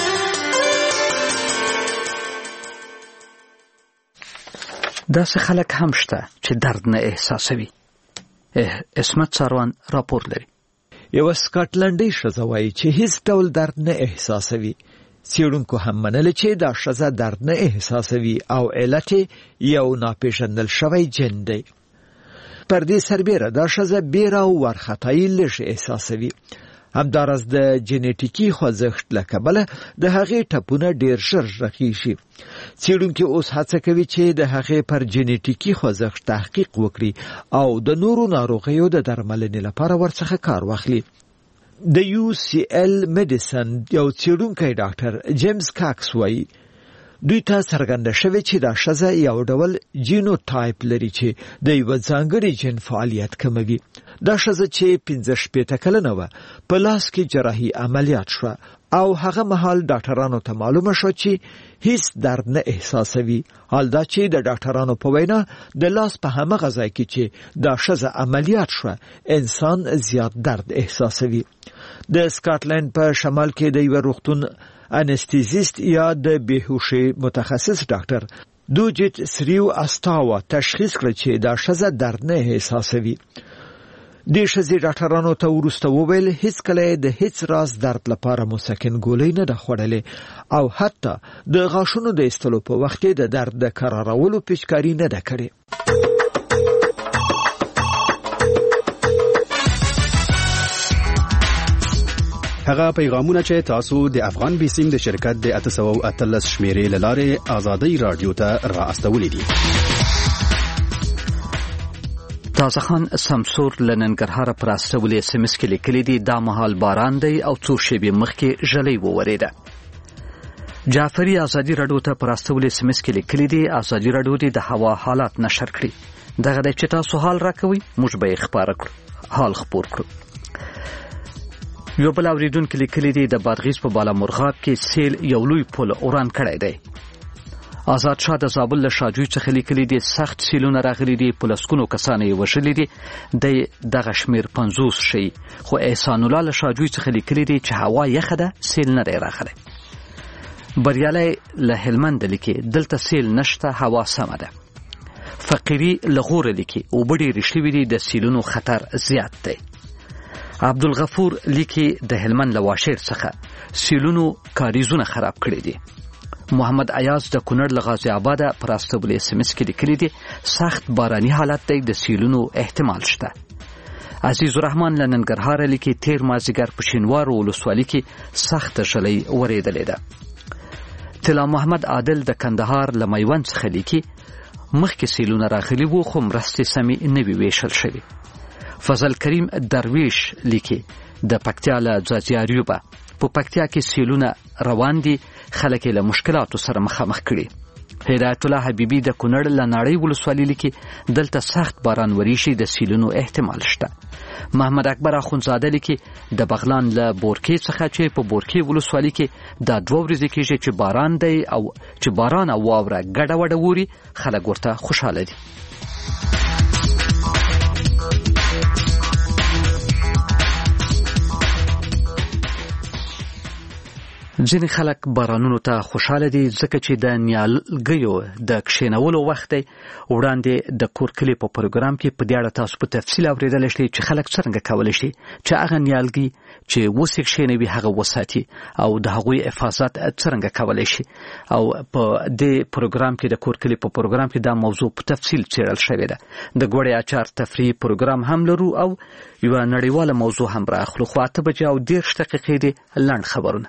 داسې خلک هم شته چې درد نه احساسوي. اسمت ساروان راپور لري. یو سکاټلنډي ښځه وایي چې هیڅ ډول درد نه احساسوي. څېړونکو هم منله چې دا ښځه درد نه احساسوي او علت یو ناپېژندل شوی جن دی. پر دې سربیره دا ښځه بیره او وارخطایي لږ احساسوي. همدارس د جنیټیکي خوځښت له کبله د هغې ټپونه ډېر ژر رغېږي. څېړونکي اوس هڅه کوي چې د هغې پر جنیټیکي خوځښت تحقیق وکړي او د نورو ناروغیو د درملنې لپاره ورڅخه کار واخلي. د یو سی ایل میډیسن یو څېړونکی ډاکټر جیمز کاکس وایي دوی ته څرګنده شوې چې دا ښځه یو ډول جینوټایپ لري چې د یوه ځانګړي جین فعالیت کموي. دا ښځه چې پنځه شپېته کلنه وه په لاس کې جراحي عملیات شوه او هغه مهال ډاکټرانو ته معلومه شوه چې هیڅ درد نه احساسوي. حال دا چې د ډاکټرانو په وینا د لاس په همغه ځای کې چې دا ښځه عملیات شوه انسان زیات درد احساسوي. د سکاټلند په شمال کې د یوه روغتون انستیزیست یا د بیهوشي متخصص ډاکټر دوجیت سریو استاوا تشخیص کړ چې دا ښځه درد نه احساسوي. د ښځې ډاکټرانو ته وروسته وویل هیڅ کله د هیڅ راز درد لپاره مسکن ګولۍ نه ده خوړلې او حتی د غاښونو د ایستلو په وخت د درد د کرارولو پیچکاري نه ده کړې. هغه پیغامونه چې تاسو د افغان بیسیم د شرکت د اته سوه او اتلس شمیرې له لارې ازادي رادیو ته را استولې دي. تازه خان سمسور لننګرهار پر استولې اس ام اس کې لیکلي دي دا مهال باران دی او څو شېبې مخکې ژلۍ وورېده. جعفری ازادي رادیو ته پر استولې اس ام اس کې لیکلي دي ازادي رادیو د هوا حالات نشر کړي. دغه د چې تاسو حال راکوي موږ به یې خبره کړو حال خبر کړو. یو بل اوریدونکو لیکلي دي د بادغیس په بالا مرغاب کې سیل یو لوی پل اوران کړی دی. آزاد شاه د زابل له شاجوی څخه لیکلي دي سخت سیلونه راغلي دي په لسګونو کسان یې وژلي دي. د دغه شمیر پنځوس شي خو احسان الله له شاجوی څخه لیکلي دي چې هوا یخه ده سیل نه دی راغلی. بریالی له هلمند لیکي دلته سیل نشته هوا سمه ده. فقیری لغور لیکي اوبه ډېرې شوي دي د سیلونو خطر زیات دی. عبدالغفور لیکي د هلمند له واشیر څخه سیلونو کاریزونه خراب کړي دي. محمد ایاز د کونړ له غازي آباده پر استولې اس ام اس کې لیکلي دي سخت باراني حالت دی د سیلونو احتمال شته. عزیز الرحمن له ننګرهار لیکي تیر مازدیګر په شینوار ولسوالۍ کې سخت ژلۍ ورېدلې ده. طلا محمد عادل د کندهار له میوند څخه لیکي مخکې سیلونه راغلي وو خو مرستې سمې نه وې ویشل شوي. فضل کریم درویش لیکي د پکتیا له ځاځیاریوبه په پکتیا کې سیلونه روان دي خلک له مشکلاتو سره مخامخ کړي. هدایت الله حبیبي د کونړ لناړی ولسوالۍ لیکي دلته سخت باران وریشي د سیلونو احتمال شته. محمد اکبر اخونزاده لیکي د بغلان له بورکې څخه چې په بورکې ولسوالۍ کې دا دوه ورځې کېږي چې باران دی او چې باران او واوره ګډه وډه ووري، خلک ورته خوشحاله دي. ځینې خلک بارانونو ته خوشحاله دي ځکه چې د نیالګیو د کښېنولو وخت دی. وړاندې د کور کلي په پروګرام کې په دې اړه تاسو په تفصیل اورېدلی شئ چې خلک څرنګه کولی شي چې هغه نیالګي چې اوس یې کښېنوي هغه وساتي او د هغوی حفاظت څرنګه کولی شي. او په دې پروګرام کې د کور کلي په پروګرام کې دا موضوع په تفصیل څېړل شوې ده. د ګوړې اچار تفریحي پروګرام هم لرو او یوه نړیواله موضوع هم راخلو. خو اته بجې او دېرش دقیقې دي لنډ خبرونه.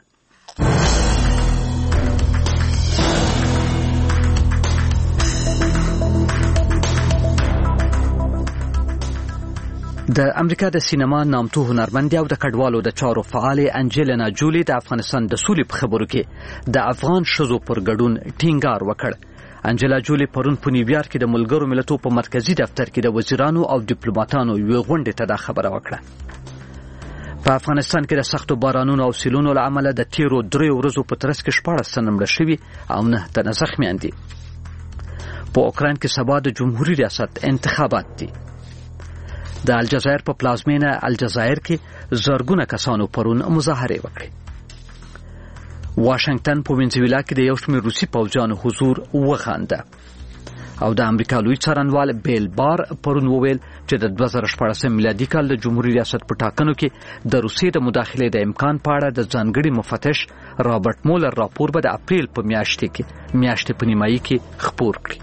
د امریکا د سینما نامتو هنرمند او د کډوالو د چارو فعال انجلینا جولی د افغانستان د سولې په خبرو کې د افغان ښځو پر ګډون ټینګار وکړ. انجلینا جولی پرون په نیویارک کې د ملګرو ملتونو په مرکزی دفتر کې د وزیرانو او ډیپلوماټانو یوه غونډې ته دا خبره وکړه. په افغانستان کې د سختو بارانونو او سیلونو له امله د تیرو دریو ورځو په ترڅ کې شپاړس تنه مړه شوي او نه تنه زخمیان دي. په اوکراین کې سبا د جمهوریت ریاست انتخابات دي. د الجزایر په پلازمینه الجزایر کې زرګونه کسانو پرون مظاهرې وکړې. واشنگټن په وینزویلا کې د یو شمېر روسي پوځیانو حضور وخانده. او د امریکا لوی څارنوال بیل بار پرون وویل چې د دوه زره شپاړسم میلادي کال د جمهوریت ریاست په ټاکنو کې د روسیې د مداخلې د امکان په اړه د ځانګړي مفتش رابرټ مولر راپور به د اپریل په میاشت کې میاشتې په نیمایي کې خپور کړي.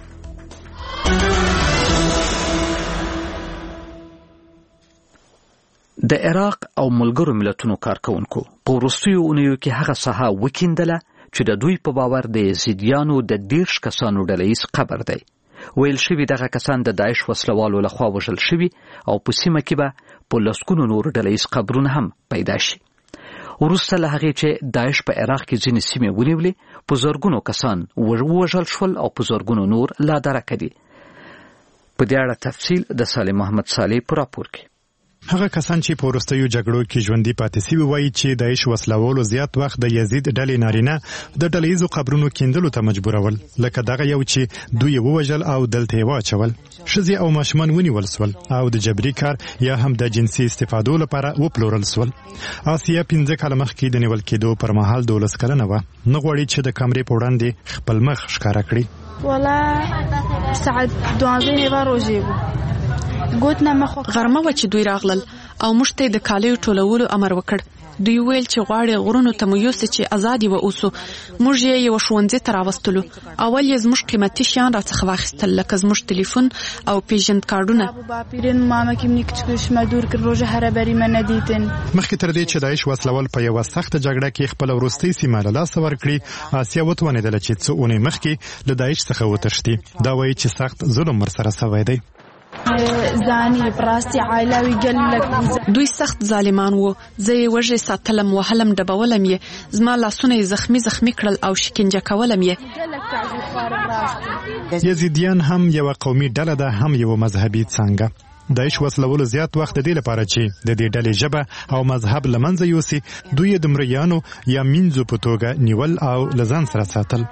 د عراق او ملګرو ملتونو کارکونکو په وروستیو اونیو کې هغه ساحه وکیندله چې د دوی په باور د یزیدیانو د دیرش کسانو ډلهییز قبر دی. ویل شوي دغه کسان د داعش وسلوالو لخوا وژل شوي او په سیمه کې به په لسګونو نور ډلهییز قبرونه هم پیدا شي. وروسته له هغې چې داعش په عراق کې ځینې سیمې ونیولې، په زرګونو کسان ووژل شول او په زرګونو نور لا درکه دي. په دې اړه تفصیل د صالح محمد صالح په راپور کې. هغه کسان چې په وروستیو جګړو کې ژوندي پاتې سوي وایي چې داعش وسلوالو زیات وخت د یزید ډلې نارینه د ډلهییزو قبرونو کیندلو ته مجبورول، لکه دغه یو چې دوی ووژل او دلته یې واچول. ښځې او ماشومان ونیول سول او د جبري کار یا هم د جنسي استفادو لپاره وپلورل سول. آسیا پنځه کاله مخکې د نیول کېدو پر مهال دولس کلنه وه. نه غواړي چې د کمرې په وړاندې خپل مخ ښکاره کړي. والله ساعت دوازدې نیوه روژې وو. غرمه و چې دوی راغلل او موږ ته د کالیو ټولولو امر وکړ. دوی ویل چې غواړي غرونو ته مو یوسي چې ازادي و اوسو. موږ یې یو ښوونځي ته راوستلو. اول یې زموږ قیمتي شیان راڅخه واخیستل، لکه زموږ ټلیفون او پیژند کارډونه. مخکې تر دې چې داعش وسلوال په یوه سخته جګړه کې خپل وروستۍ سیمه له لاسه ورکړي، آسیا وتوانېدله چې څو اونۍ مخکې له داعش څخه وتښتي. دا وایي چې سخت ظلم ورسره سوی دی. دوی سخت ظالمان وو. زه یې وژې ساتلم، وهلم، ډبولم یې. زما لاسونه یې زخمی زخمی کړل او شکنجه کولم یې. یزیدیان هم یوه قومي ډله ده، هم یوه مذهبي څانګه. داعش وسلولو زیات وخت د دې لپاره چې د دې ډلې ژبه او مذهب له منځه یوسي، دوی یې د مریانو یا مینځو په توګه نیول او له ځان سره ساتل.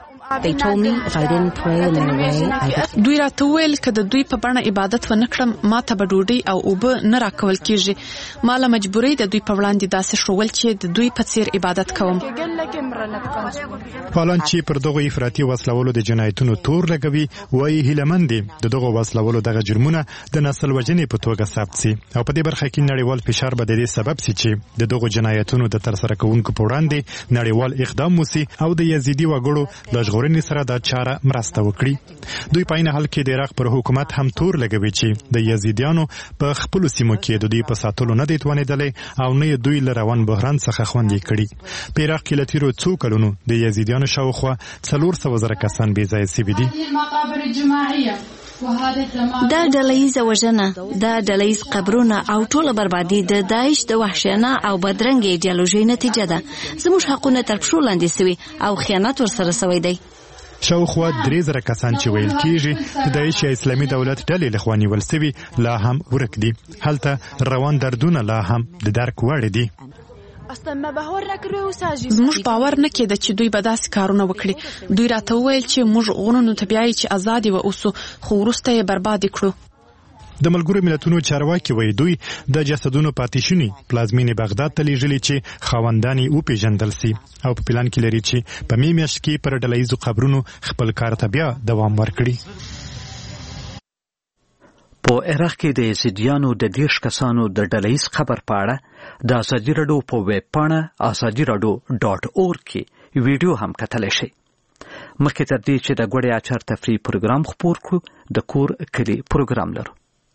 دوی راته وویل که د دوی په بڼه عبادت ونه کړم، ما ته به ډوډۍ او اوبه نه راکول کېږي. ما له مجبورۍ د دوی په وړاندې داسې ښوول چې د دوی په څیر عبادت کوم. فعالان چې پر دغو افراطي وسلولو د جنایتونو تور لګوي وایي هیلهمند دي د دغو وسلولو دغه جرمونه د نسل وژنې په توګه ثبت سي او په دې برخه کې نړیوال فشار به د دې سبب سي چې د دغو جنایتونو د ترسره کوونکو په وړاندې نړیوال اقدام وسي او د یزیدي وګړو له ژغورنې سره دا چاره مرسته وکړي. دوی په عین حال کې د عراق پر حکومت هم تور لګوي چې د یزیدیانو په خپلو سیمو کې د دوی په ساتلو نه دی توانېدلی او نه دوی له روان بحران څخه خوندي کړي. په عراق کې له تېرو څو کلونو د یزیدیانو شاوخوا څلور سوه زره کسان بې ځایه سوي دي. دا ډلهییزه وژنه، دا ډلهییز قبرونه او ټوله بربادي د داعش د وحشیانه او بدرنګه ایډیالوژۍ نتیجه ده. زموږ حقونه تر پښو لاندې سوي او خیانت ورسره سوی دی. شاوخوا درې زره کسان چې ویل کیږي د داعش یا اسلامي دولت ډلې لخوا نیول شوي لا هم ورک دي. هلته روان دردونه لا هم د درک وړ دي. زموږ باور نه کېده چې دوی به داسې کارونه وکړي. دوی راته وویل چې موږ غرونو ته بیایي چې ازاد واوسو، خو وروسته یې برباد کړو. د ملګرو ملتونو چارواکي وایي دوی د جسدونو پاتې شوني پلازمینې بغداد ته لیږلي چې خاوندان یې وپېژندل سي او په پلان کې لري چې په مې میاشت کې پر ډله ییزو قبرونو خپل کار ته بیا دوام ورکړي. په عراق کې د یزیدیانو د دیرش کسانو د ډله ییز قبر په اړه د ازادي راډیو په ویب پاڼه ازادي راډیو ډاټ اورګ کې ویډیو هم کتلی شئ. مخکې تر دې چې د ګوړې اچار تفریح پروګرام خپور کړو د کور کلي پروګرام لرو.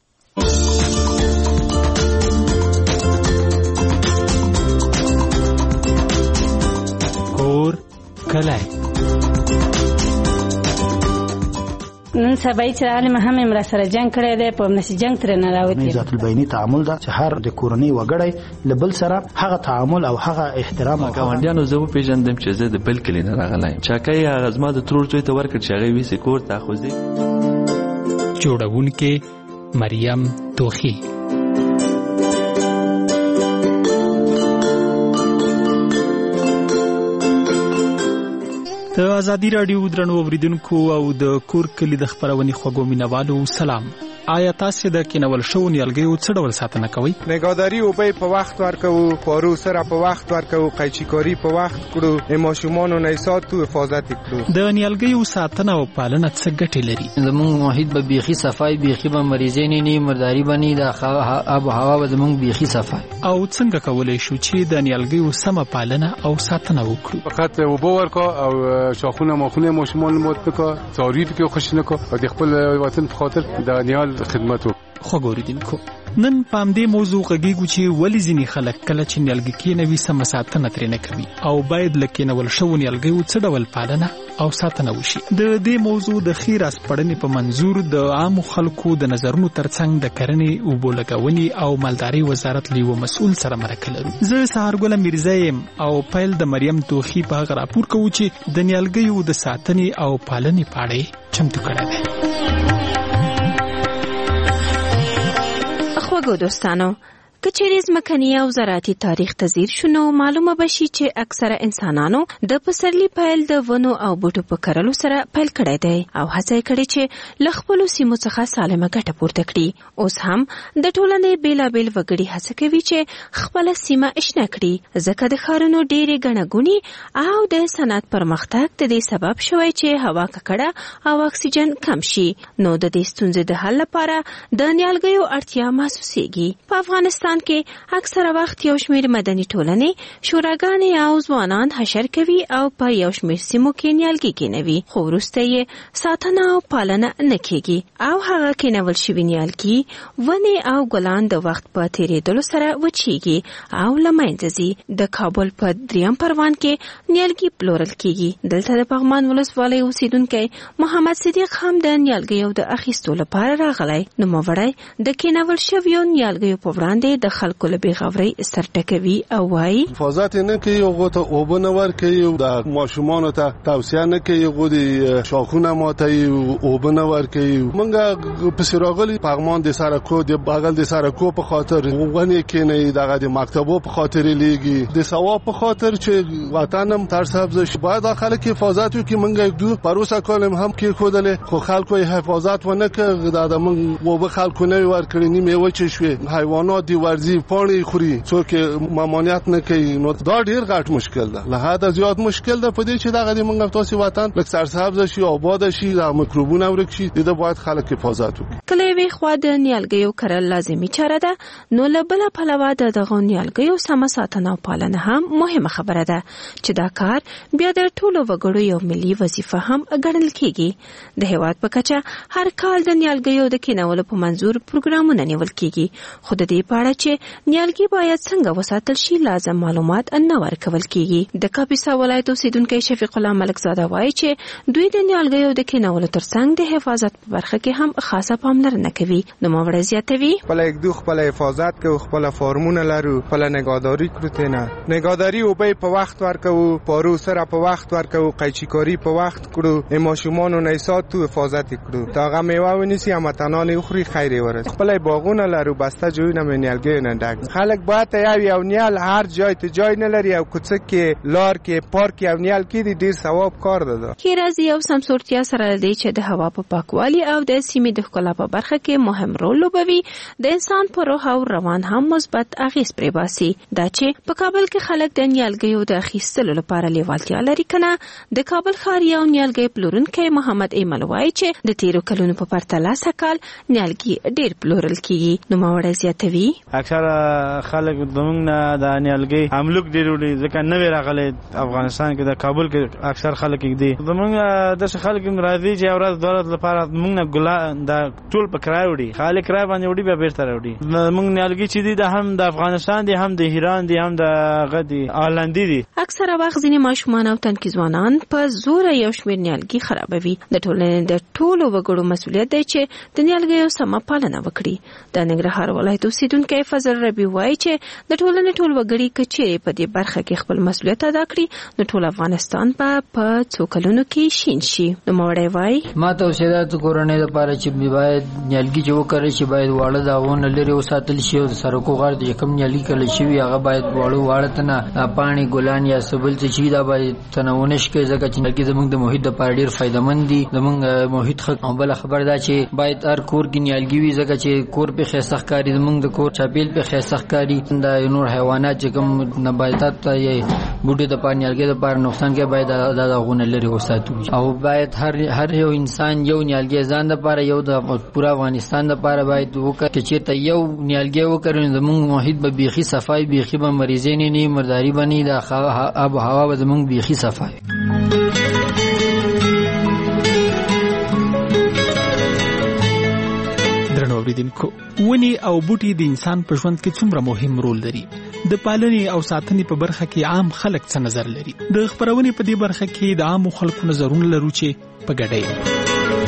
کور کلی نن سبا چې عالم هم امر سره جنگ کړی دی، په نس جنگ تر نه راوتی. ذات البینی تعامل دا چې هر د کورنۍ وګړی لبل سره هغه تعامل او هغه احترام او ګاونډیانو زه پیژندم چې زه د بل کلی نه راغلایم. چاکای هغه زما د ترور زوی ته ورکړ چې هغه ویسې کور ته خوځي. جوړونکې مریم توخی. د ازادي راډیو درنو اوریدونکو او د کور کلی د خبرونې خوږو مینوالو سلام. آیا تاسو د کینول شو نیالګیو څه ډول ساتنه کوئ؟ نگهداری اوبه په وخت ورکو، پارو سره په وخت ورکو، قیچیکاری په وخت کړو، ماشومان نه ساتو، حفاظت کړو. د نیالګیو ساتنه او پالنه څه ګټې لري؟ زموږ محیط به بیخي صفای، بیخي به مریضې نه ني، مرداري بني، د آب و هوا به زموږ بیخي صفای. او څنګه کولای شو چې د نیالګیو سمه پالنه او ساتنه وکړو؟ فقط اوبه ورکو او شاخونه ماخونه ماشومان مات نکو، تعریف کې خوش نکو او د خپل وطن په خاطر د نیال خدمت وکړو. خو ګوریدونکو نن پام دې موضوع غږیږو چې ولې ځینې خلک کله چې نیالګي کېنوي سمه ساتنه ترې نه کوي او باید له کېنول شوو نیالګیو څه ډول پالنه او ساتنه وشي. د دې موضوع د ښې راسپړنې په منظور د عامو خلکو د نظرونو ترڅنګ د کرنې، اوبو لګونې او مالدارۍ وزارت له یوه مسؤل سره مرکه لرو. زه سهارګله میرزا یم او پیل د مریم توخی په هغه راپور کوو چې د نیالګیو د ساتنې او پالنې په اړه چمتو کړی دی. خوږو دوستانو، که چیرې ځمکني او زراعتي تاریخ ته ځیر شو نو معلومه بشي چې اکثره انسانانو د پسرلي پیل د ونو او بوټو په کرلو سره پیل کړی دی او هڅه یې کړې چې له خپلو سیمو څخه سالمه ګټه پورته کړي. اوس هم د ټولنې بېلابېل وګړي هڅه کوي چې خپله سیمه اشنه کړي، ځکه د ښارونو ډېرې ګڼه ګوڼې او د صنعت پرمختګ د دې سبب شوی چې هوا ککړه او اکسیجن کم شي. نو د دې ستونزې د حل لپاره د نیالګیو اړتیا محسوسېږي. په افغانستان کې اکثره وخت یو شمېر مدني ټولنې، شوراګانې او ځوانان حشر کوي او په یو شمېر سیمو کې نیالګي کېنوي، خو وروسته یې ساتنه او پالنه نه کېږي او هغه کېنول شوي نیالګي، ونې او ګلان د وخت په تېرېدلو سره وچیږي او له منځه ځي. د کابل په دریم پروان کې نیالګي پلورل کېږي. دلته د پغمان ولسوالۍ اوسېدونکی محمد صدیق هم د نیالګیو د اخیستو لپاره راغلی. نوموړی د کېنول شویو نیالګیو په وړاندې د خلکو له بېغورۍ سر ټکوي او وایي حفاظت نه کوي، هغو ته اوبه نه ورکوي، د ماشومانو ته توصیه نه کوي، هغو د شاخونه ماتوي، اوبه نه ورکوي. موږ پسې راغلي پغمان د سرکو د بغل د سرکو په خاطر ونې کېنوي، دغه د مکتبو په خاطر لیږي، د ثواب په خاطر چې وطن هم سرسبز شي. باید خلک حفاظت وکړي. موږ دو پروسه کالم هم کېښودلې، خو خلکو یې حفاظت ونه کړ. دا د موږ اوبه خلکو نه ورکړي، نیمې وچې شوې، حیوانات دی ورځي پاڼې خوري، څوک مامانیت نه کوي. نو دا ډیر غټ مشکل ده، له حده زیات مشکل ده. په دې چې دغه د موږ تاسو وطن لکه سرسبز شي، آباد شي، د میکروبونه ورک شي، د باید خلک حفاظت وکړي. کله وی خو د نیالګیو کرل لازمي چاره ده، نو له بل پلوه د دغه نیالګیو سم ساتنه او پالنه هم مهمه خبره ده چې دا کار بیا د ټولو وګړو یو ملي وظیفه هم ګڼل کیږي. د هیواد په کچه هر کال د نیالګیو د کینولو په منظور پروګرامونه نیول کیږي، خو د دې په اړه چې نیالګي باید څنګه وساتل شي لازم معلومات نه ورکول کیږي. د کاپیسا ولایت اوسیدونکی شفیق الله ملک زاده وایي چې دوی د نیالګیو د کینولو ترڅنګ د حفاظت په برخه کې هم خاصه پاملرنه نه کوي. نو ماوړه زیاتوي خپل یک دو خپل حفاظت کو، خپل فارمونه لرو، خپل نگهداری کړو تنه نگهداری او به په وخت ورکو، پارو سره په وخت ورکو، قیچیکاری په وخت کړو، ماشومان نه سات تو حفاظت کړو تا هغه میوه ونیسی امتنان خوري خیر ورس. خپل باغونه لرو، بسته جوړ نه منیلګي نه ډک. خلک باید یو یو نیال هر جای ته جای نه لري او کوڅه کې لار کې پارک یو نیال کې دي ډیر ثواب کار ده. خیرازي او سمسورتیا سره دی چې د هوا په پاکوالي او د سیمې د ښکلا په برخه کې مهم رول لوبوي. د انسان په روح او روان هم مثبت اغیز پرې باسي. دا چې په کابل کې خلک د نیالګیو د اخیستلو لپاره لیوالتیا لري کنه. د کابل ښار یو نیالګي پلورونکی محمد ایمل وایي چې د تیرو کلونو په پرتله سکال نیالګي ډیر پلورل کیږي. نو ماوړه زیاتوي اکثره خلک زموږ نه د نیالګي املوک ډیر وړي ځکه نوې راغلي افغانستان کې د کابل کې اکثر خلک دي. زموږ د خلک راځي چې اورز دولت لپاره موږ نه ګلا د ټول په کرای وړي خالق کرای باندې وړي به بیرته وړي. موږ نیالګي چې دي د هم د افغانستان دي هم د ایران دي هم د غدي آلندي دي. اکثره وخت ځینې ماشومان او تنکي ځوانان په زور یو شمېر نیالګي خرابوي. د ټولنې د ټولو وګړو مسؤلیت دی چې د نیالګیو سمه پالنه وکړي. د ننګرهار ولایت اوسیدونکی فضل ربی وایي چې د ټولنې ټول وګړي کچې په دې برخه کې خپل مسؤلیت ادا کړي نو ټول افغانستان په په څو کلونو کې شین شي. نو مړی وایي ما توصیه د کورنۍ لپاره چې باید نیالګي جو کړی چې باید واړه داغونه لري او ساتل شي او سرکو غار د کم نیالګي کله شي هغه باید واړو واړه تنه پانی ګلان یا سبل څه شي دا باید تنهونش کې ځکه چې نیالګي زموږ د محیط لپاره ډیر فائدمن دي. زموږ محیط خو بل خبر دا چې باید هر کور کې نیالګي وي ځکه چې کور په خیسخ کاری زموږ د کور چاپیل په خیسخ کاری د نور حیوانات چې کوم نباتات یا بوټي د پانی نیالګي لپاره نقصان کې باید دا داغونه لري وساتو او باید هر هر یو انسان یو نیالګي ځان لپاره یو د پورا افغانستان لپاره باید وکړي چې ته یو نیالګي وکړې زموږ محیط به بيخي صفای بيخي به مریضین نه مرداري بني د آب هوا به زموږ بيخي صفای. درنو اوریدونکو ونی او بوټي د انسان په ژوند کې څومره مهم رول لري. د پالنې او ساتنې په برخه کې عام خلک څه نظر لري؟ د خبرونې په دې برخه کې د عام خلکو نظرونه لرو چې په ګډه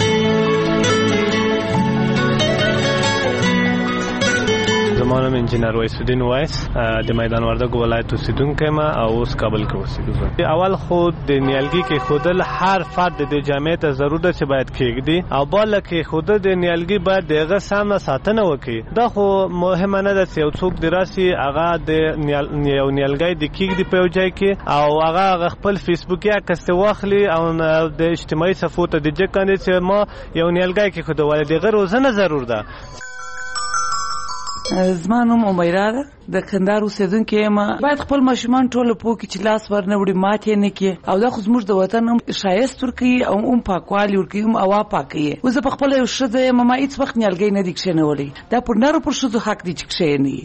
زمانم انجینر ویسودین وایس د میدان وردګو ولایت اوسیدونکی ما او اوس کابل کې اوسیږم. اول خود د نیالګي کې خودل هر فرد د جامعه ته ضرورت چې باید کېږدي او بالا کې خود د نیالګي باید دغه سم ساتنه وکړي. دا خو مهمه نه ده چې یو څوک دراسي هغه د یو نیالګي د کېږدي په یو ځای کې او هغه خپل فیسبوک یا کسته واخلي او د اجتماعي صفحو ته د ځکه چې ما یو نیالګي کې خود ولې دغه روزنه ضرور ده. زما نوم امیره ده د کندهار اوسیدونکې یم. باید خپل ماشومان ټول په کې چې لاس ورنه وړي ماتې نه کړي او دا خو زموږ د وطن هم ښایست ورکوي او هم پاکوالي ورکوي هم هوا پاکوي. اوس زه په خپله یو ښځه یم ما هېڅ وخت نیالګی نه دي کښېنولی. دا پر نرو پر ښځو حق دی چې کښېنوي.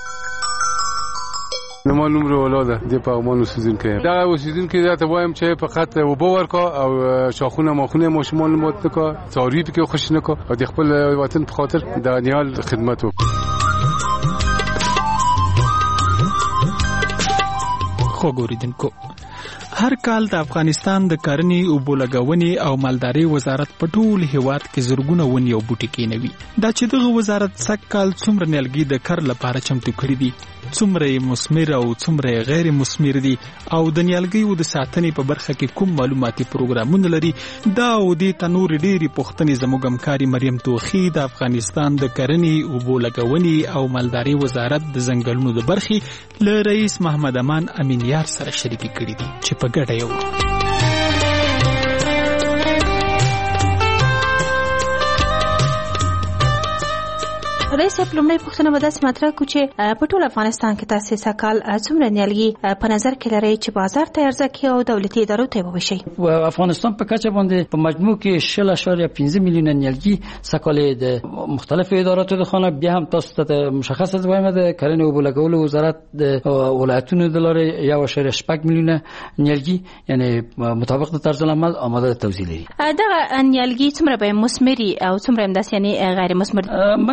نما نوم رولا ده د پغمان اوسیدونکی یم. دا اوسیدونکی دا ته وایم چې فقط اوبه ورکا او شاخونه ماخونه ماشومان مات نکا څاروي پکې خوش نکا او د خپل وطن په خاطر د نیال خدمت وکړي. خوګوریدونکو هر کال د افغانستان د کرنې او بولګونې او مالداري وزارت په ټول هیواد کې زرګونه ونی او بوټي کینوي. دا چې دغه وزارت سږ کال څومره نیالګي د کر لپاره چمتو کړی دي، څومره مثمر او څومره غیر مثمر دي او د نیالګیو د ساتنې په برخه کې کوم معلوماتي پروګرامونه لري، دا او د تنور ډېری پوښتنې زموږ همکاري مریم توخی د افغانستان د کرنې او بولګونې او مالداري وزارت د ځنګلونو د برخې له رئیس محمد امان امین یار سره شریکي کړې دي چې په ګډه یو رئیس صاحب لومړی پوښتنه به داسې مطرح کړو چې په ټول افغانستان کې تاسې سږکال څومره نیالګي په نظر کې لرئ چې بازار ته عرضه کړي او دولتي ادارو ته یې وویشئ؟ افغانستان په کچه باندې په مجموع کې شل اعشاریه پنځه میلیونه نیالګي سږکال د مختلفو اداراتو د خانه بیا هم تاسو ته مشخصه وایم د کرنې او بولګولو وزارت د ولایتونو د لارې یو اعشاریه شپږ میلیونه نیالګي یعنی مطابق د طرز العمل آماده توزیع لري. دغه نیالګي څومره به مثمري او څومره همداسې یعنی غیر مثمر؟ منګه خو په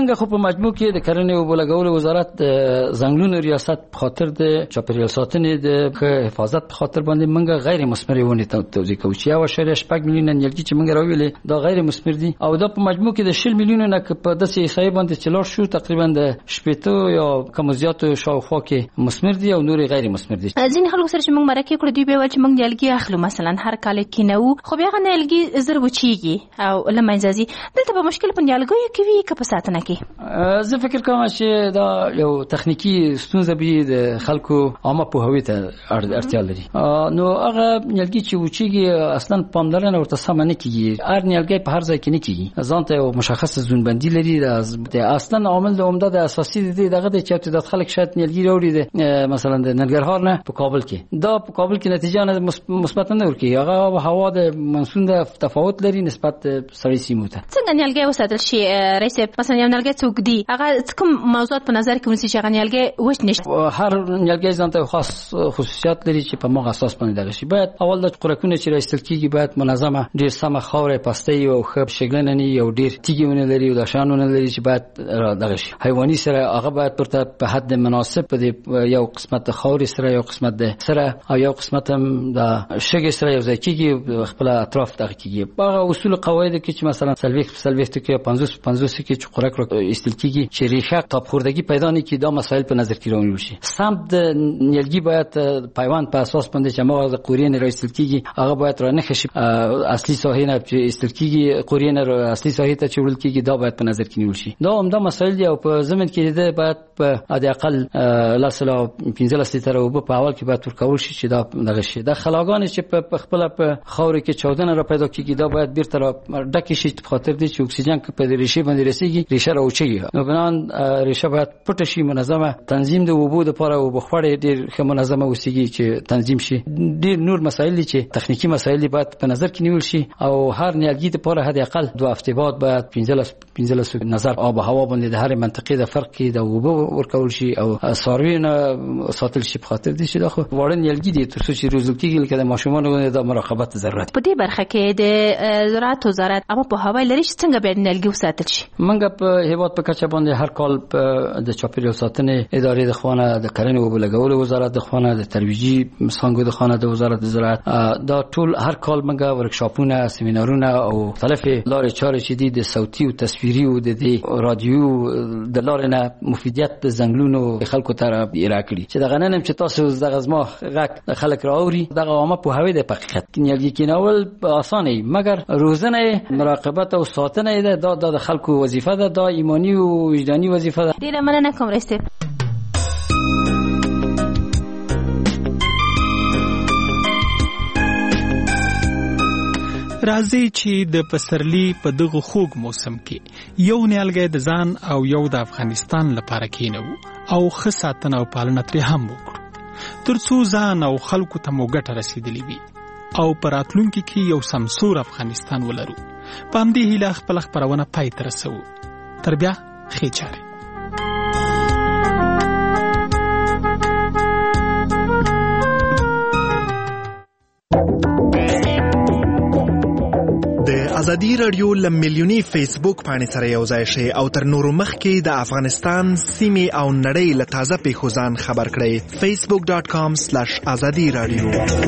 مجموع کې د کرنې او بلګولو وزارت د ځنګلونو ریاست په خاطر د چاپیریال ساتنې د حفاظت په خاطر باندې موږ غیر مثمرې ونې توزیع کوو چې یو شری شپږ میلیونه نیالګي چې موږ راویلې دا غیر مثمر دي او دا په مجموع کې د شل میلیونه نه په داسې حساب باندې چې لار شو تقریبا د شپږ یا کم زیات شاوخوا کې مثمر دي او نور غیر مثمر دي. ځین خلک سره چې موږ مرکه کړو دی به چې موږ نیالګي اخلو مثلا هر کال کې نو خو بیا نیالګي زر وچیږي او لمنځي دلته به مشکل په نیالګیو کې وی که په ساتنه کې. زه فکر کوم چې دا یو تخنیکی ستونزه به د خلکو عامه پوهاوی ته اړتیا لري. نو هغه نیالګي چې وچیږي اصلا پاملرنه ورته سم نه کیږي. هر نیالګي په هر ځای کې نه کیږي. ځان ته یو مشخص زونبندي لري. د اصلا عامل د عمده د اساسي دي دغه د چې د خلک شاید نیالګي راوړي د مثلا د ننګرهار نه په کابل کې دا په کابل کې نتیجه نه مثبت نه ورکي. هغه هوا د منسون د تفاوت لري نسبت سړی سیمو ته. څنګه نیالګي وساتل شي رئیس مثلا یو نیالګي څوک دی هغه کوم موضوعات په نظر کې ونیسي چې هغه نیالګي وښ نشي. هر نیالګي ځان ته خاص خصوصیات لري چې په موږ اساس باندې دغه شي. باید اول د قرکونه چې راستل کیږي باید منظمه ډیر سمه خاورې پستې او خب شګلنني یو ډیر تیګونه لري او د شانونه لري چې باید دغه شي. حیواني سره هغه باید پرته په حد مناسب په یو قسمت خاورې سره یو قسمت د سره او یو قسمت هم د شګې سره یو ځای کیږي خپل اطراف دغه کیږي. هغه اصول قواعد کې چې مثلا سلويخ سلويخ کې پنځوس پنځوس کې چې قرک را استل کیږي چې ریښه تاپ خوردگی پیدا نه کی دا مسائل په نظر کې راونیول شي. سم د نیالګي باید پیوند په اساس باندې چې موږ د قورین را استل کیږي هغه باید را نه خشي اصلي ساحې نه چې استل کیږي قورین را اصلي ساحې ته چول کیږي دا باید په نظر کې نیول شي. دا هم دا مسائل دی او په زمين کې د باید په د اقل لاسلا پنځلس لیټر او په اول کې باید ورکول شي چې دا دغه شي. د خلاګان چې په خپل په خاور کې چاودنه را پیدا کیږي دا باید بیرته را ډکه شي په خاطر دي چې اکسیجن په ریشه باندې رسیږي ریشه راوچیږي. نو بنان ریشه باید پټ شي منظمه تنظیم د وبو لپاره او بخوړې ډیر ښه منظمه وسیږي چې تنظیم شي. ډیر نور مسایل دي چې تخنیکی مسایل باید په نظر کې نیول شي او هر نیالګي لپاره حد اقل دوه هفته بعد باید پنځلس پنځلس نظر آب و هوا باندې د هر منطقې د فرق کې د وبو ورکول شي او ساروینه ساتل شي په خاطر دي چې دا خو وړاندې نیالګي دي تر څو چې روزل کېږي لکه د ماشومانو د مراقبت ضرورت. په دې برخه کې د زراعت وزارت اما په هوا لري چې څنګه به نیالګي وساتل شي. منګه په هیواد په کچه باندې هر کال په د چاپیریال ساتنې ادارې د خوانه د کرنې او بلګولو وزارت د خوانه د ترویجي څنګه د خوانه د وزارت د زراعت دا ټول هر کال منګه ورکشاپونه سیمینارونه او مختلفه لارې چارې چې دي د صوتي او تصویري او د رادیو د لارې نه مفیدیت د زنګلونو خلکو ته را کړی چې دغه نن چې تاسو دغه زما غږ خلک راوري دغه عامه په هوی د حقیقت نیالګي کینول اسانه مګر روزنه مراقبت او ساتنه ده دا د خلکو وظیفه ده دا ایمانی او وجداني وظیفه ده. ډیره مننه کوم رئیس. راځي چې د پسرلی په دغه خوږ موسم کې یو نیالګي د ځان او یو د افغانستان لپاره کینو او ښه ساتنه او پالنه ترې هم وکړو ترڅو ځان او خلکو ته مو ګټه رسیدلې وي او په راتلونکي کې یو سمسور افغانستان ولرو. په همدې هیله خپله خپرونه پای ته رسوو. تر بیا ښې چارې. د ازادي رادیو له میلیوني فیسبوک باندې سره یو ځای شئ او تر نورو مخکې د افغانستان سیمې او نړۍ له تازه پیښو ځان خبر کړئ. فیسبوک ډاټ کام سلیش ازادي رادیو.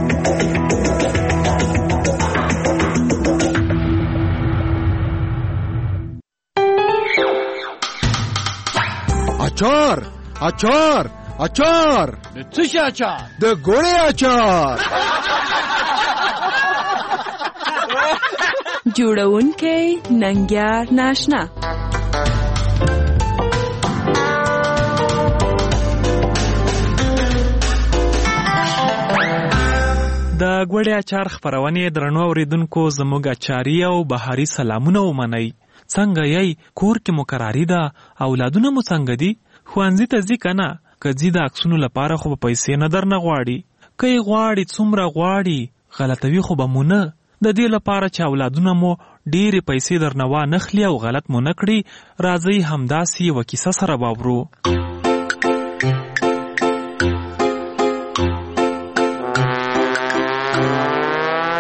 اچار اچار اچار د څه شي اچار؟ د ګوړې اچار. جوړونکی ننګیار ناشنا. د ګوړې اچار خپرونې درنو اوریدونکو زموږ اچاري او بهاري سلامونه ومنئ. څنګه یې کور کې مقرری ده اولادونه مو څنګه دي؟ ښوونځي ته ځي که نه؟ که ځي د عکسونو لپاره خو به پیسې نه درنه غواړي. که یې غواړي څومره غواړي غلطوي خو به مو نه. د دې لپاره چې اولادونه مو ډېرې پیسې درنه وانخلي او غلط مو نه کړي راځئ همداسې یوه کیسه سره واورو.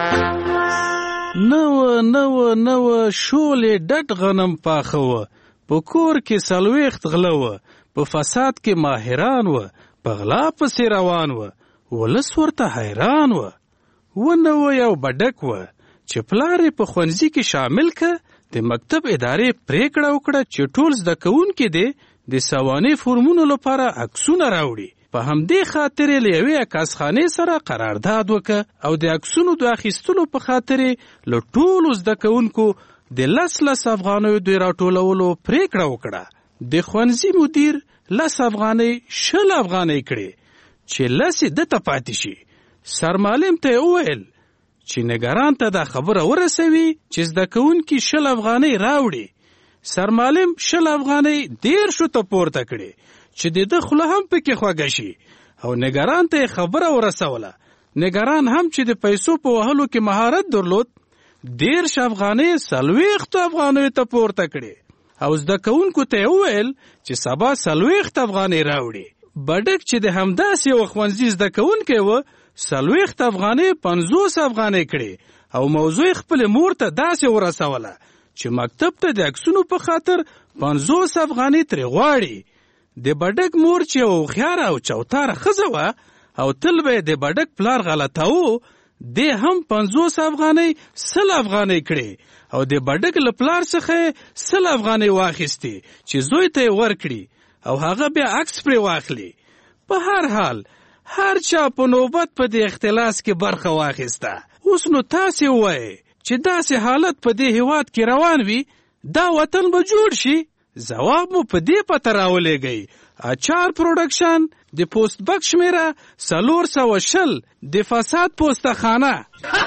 نوه نوه نوه شولې ډډ غنم پاخه وه. په په کور کې څلوېښت غله وه، په فساد کې ماهران وه، په غلا پسې روان وه، ولس ورته حیران وه. ونه وه یو بډک وه چې پلار یې په ښوونځي کې شامل که، د مکتب ادارې پریکړه وکړه چې ټول زده کوونکي دې د سوانح فورمونو لپاره عکسونه راوړي. په همدې خاطر یې له یوې عکاسخانې سره قرارداد وکړه او د عکسونو د اخیستلو په خاطر یې له ټولو زده کوونکو د لس لس افغانیو د راټولولو پریکړه وکړه. د ښوونځي مدیر لس افغانۍ شل افغانۍ کړې چې لس یې دته پاتې شي. سرمعلم ته یې وویل چې نګران ته دا خبره ورسوي چې زده کوونکي شل افغانۍ راوړي. سرمعلم شل افغانۍ دیرشو ته پورته کړې چې د ده خوله هم پکې خوږه شي او نګران ته یې خبره ورسوله. نګران هم چې د پیسو په وهلو کې مهارت درلود، دیرش افغانۍ څلوېښتو افغانیو ته پورته کړې او زده کوونکو ته یې وویل چې سبا څلوېښت افغانۍ راوړي. بډک چې د همداسې یو ښوونځي زده کوونکی و، څلوېښت افغانۍ پنځوس افغانۍ کړې او موضوع خپلې مور ته داسې ورسوله چې مکتب ته د عکسونو په خاطر پنځوس افغانۍ ترې غواړي. د بډک مور چې یو هوښیاره او چوتاره ښځه وه او تل به یې د بډک پلار غلطاوه، دې هم پنځوس افغانۍ سل افغانۍ کړې او د بډک له پلار څخه یې سل افغانۍ واخیستې چې زوی ته یې ورکړي او هغه بیا عکس پرې واخلي. په هر حال هر چا په نوبت په دې اختلاس کې برخه واخیسته. اوس نو تاسې ووایئ چې داسې حالت په دې هیواد کې روان وي، دا وطن به جوړ شي؟ ځواب مو په دې پته راولېږئ. اچار پروډکشن، د پوسټ بک شمیره څلور سوه شل، د فساد پوسته خانه.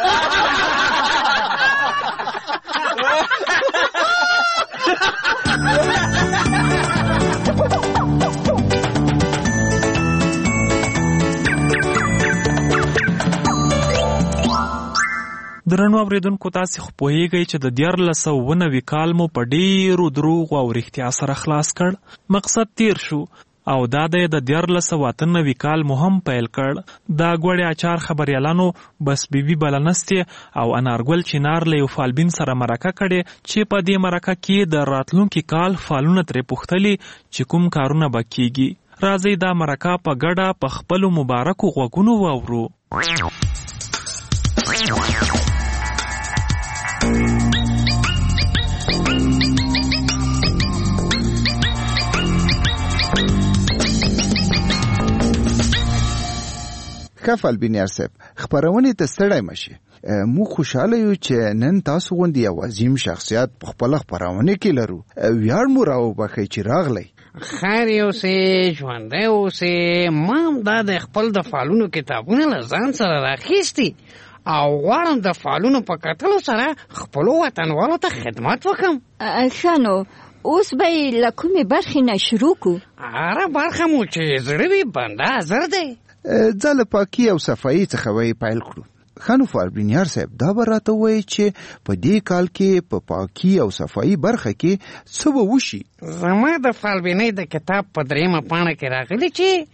درنو اوریدونکو، تاسې خو پوهیږئ چې د دیارلس سوه اوه نوي کال مو په ډېرو دروغو او رښتیا سره خلاص کړ. مقصد تیر شو او دا دی د دیارلس سوه اته نوي کال مو هم پیل کړ. دا ګوړې اچار خبریالانو بس بیبي بلنستې او انارګل چینار له یو فالبین سره مرکه کړې چې په دې مرکه کې د راتلونکي کال فالونه ترې پوښتلي چې کوم کارونه به کیږي. راځئ دا مرکه په ګډه په خپلو مبارکو غوږونو واورو. کفل بینیار صاحب، خبرونه ته ستړی مشي. مو خوشاله یو چې نن تاسو غوندي یو عظیم شخصیت په خپل خبرونه کې لرو. ویاړ مو راو بخی چې راغلی. خیر یو سه ژوندی اوسې. ما هم دا د خپل د فالونو کتابونه له ځان سره راخیستي او غواړم د فالونو په کتلو سره خپلو وطنوالو ته خدمت وکړم. ښه نو اوس به یې له کومې برخې نه شروع کړو؟ هره برخه مو چې زړه وي بنده حاضر دی. ځه له پاکي او صفایي څخه به یې پیل کړو. ښه نو فالبینیار صاحب، دا به راته ووایي چې په دې کال کې په پاکي او صفایي برخه کې څه به وشي؟ زما د فالبینۍ د کتاب په درېیمه پاڼه کې راغلي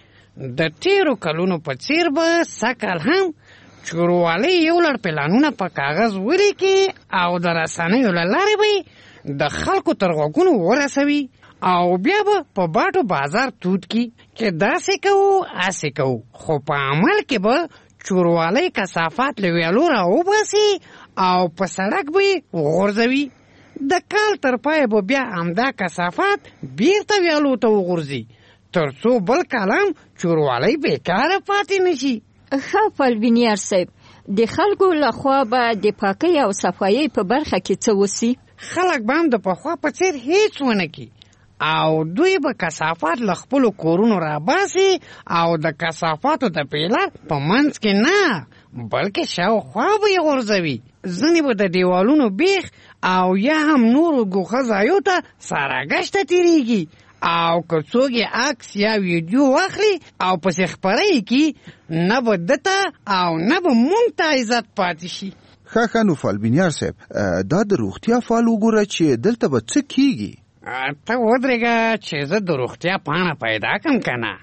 چې د تیرو کلونو په څیر به سږکال هم چوروالی یو لړ پلانونه په کاغذ ولیکي او د رسنیو له لارې به د خلکو تر غوږونو ورسوي او بیا به په باټو بازار تود کی چې داسې کوو هسې کوو، خو په عمل کې به چوروالی کثافات له ویالو راوباسي او په سړک به یې وغورځوي. د کال تر پایه به بیا همدا کثافات بیرته ویالو ته وغورځي تر څو بل کال هم چوروالی بیکاره پاتې نشي. ښه فالبینیار صاحب، د خلکو لخوا به د پاکۍ او صفایۍ په برخه کې څه وسي؟ خلک به هم د پخوا په څیر هیڅ ونه کي او دوی به کثافات له خپلو کورونو راباسي او د کثافاتو د پیلر په منځ کې نه بلکې شاوخوا به یې غورځوي. ځینې به د دیوالونو بیخ او یا هم نورو ګوښه ځایو ته ساراګشته تېرېږي او که څوک یې عکس یا ویډیو واخلي او پسې خپره یې کړي، نه به ده ته او نه به مونږ ته عزت پاتې شي. ښه ښه نو فالبینیار صاحب، دا د روغتیا فال وګوره چې دلته به څه کیږي. ته ودرېږه چې زه د روغتیا پاڼه پیدا کړم که نه.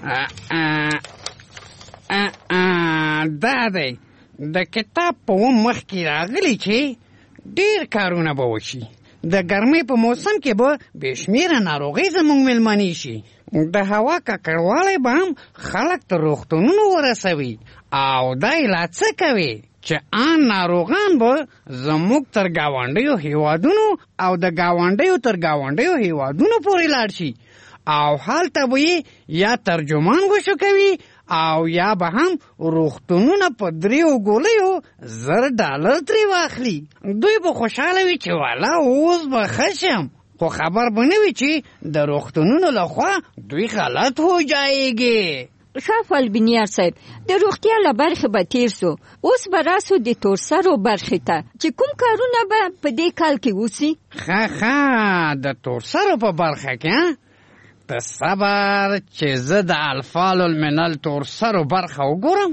دا دی د کتاب په اووم مخ کې راغلي چې ډېر کارونه به وشي. د ګرمۍ په موسم کې به بېشمېره ناروغۍ زموږ مېلمنې شي. د هوا ککړوالی به هم خلک تر روغتونونو ورسوي او دا علاج څه کوي چې عام ناروغان به زموږ تر ګاونډیو هیوادونو او د ګاونډیو تر ګاونډیو هیوادونو پورې لاړ شي او هلته به یې یا ترجمان وشو کوي او یا به هم روغتونونه په دریو ګولیو زر ډالر ترې واخلي. دوی به خوشحاله وي چې والا اوس به ښه شم، خو خبر به نه وي چې د روغتونونو لخوا دوی غلط هو جایږي. ښه فالبینیار صاحب، د روغتیا له برخې به تیر سو، اوس به راسو د تورسرو برخې ته چې کوم کارونه به په دې کال کې وسي. ښه ښه د تورسرو په برخه کې ته صبر چې زه د الفال المنل تورسرو برخه وګورم.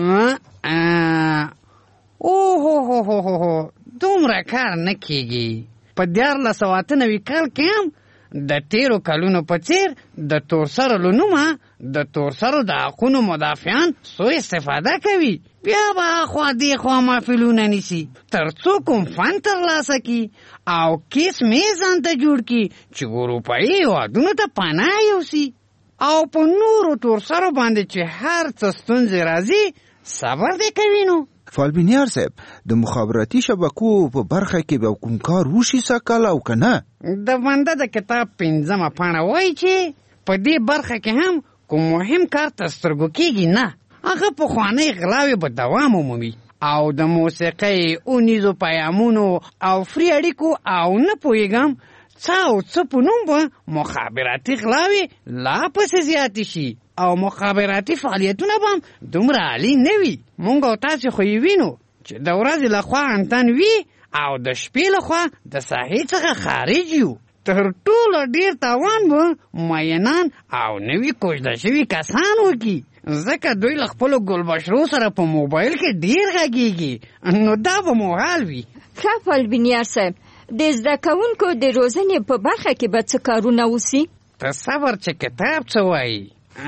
اوهو هو هو هو هو دومره کار نه کیږي. په دیارلس سوه اته نوي کال کې هم د تیرو کلونو په څیر د تورسرو له نومه د تورسرو د حقونو مدافعان سوء استفاده کوي، بیا به اخوا دېخوا محفلونه نیسي تر څو کوم فن ترلاسه کي او کیس میزان ته جوړ کي چې اروپایي هېوادونو ته پناه یوسي او په نورو تورسرو باندې چې هر څه ستونزې راځي صبر دې کوي. نو فالبینیار صاحب، د مخابراتي شبکو په برخه کې به کوم کار وشي سږ او که نه؟ د بنده د کتاب پنځمه پاڼه وایي چې په دې برخه کې هم کوم مهم کار تر سترګو کېږي نه. هغه پخوانۍ غلاوې به دوام ومومي او د موسیقۍ، اونیزو پیامونو او فری اړیکو او نه پوهېږم څه او څه په نوم به مخابراتي غلاوې لا پسې زیاتې شي او مخابراتي فعالیتونه به هم دومره عالي نه وي. مونږ او تاسې خو یې وینو چې د ورځې لخوا انتن وي او د شپې لخوا د ساحې څخه خارج یو. تر ټولو ډېر تاوان به مینان او نوي کوژده شوي کسان وکړي، ځکه دوی له خپلو ګلبشرو سره په موبایل کې ډېر غږېږي. نو دا به مو حال وي. ښه فالبینیار صاحب، د زده کوونکو د روزنې په برخه کې به څه کارونه وسي؟ تصور چې کتاب څه وایي.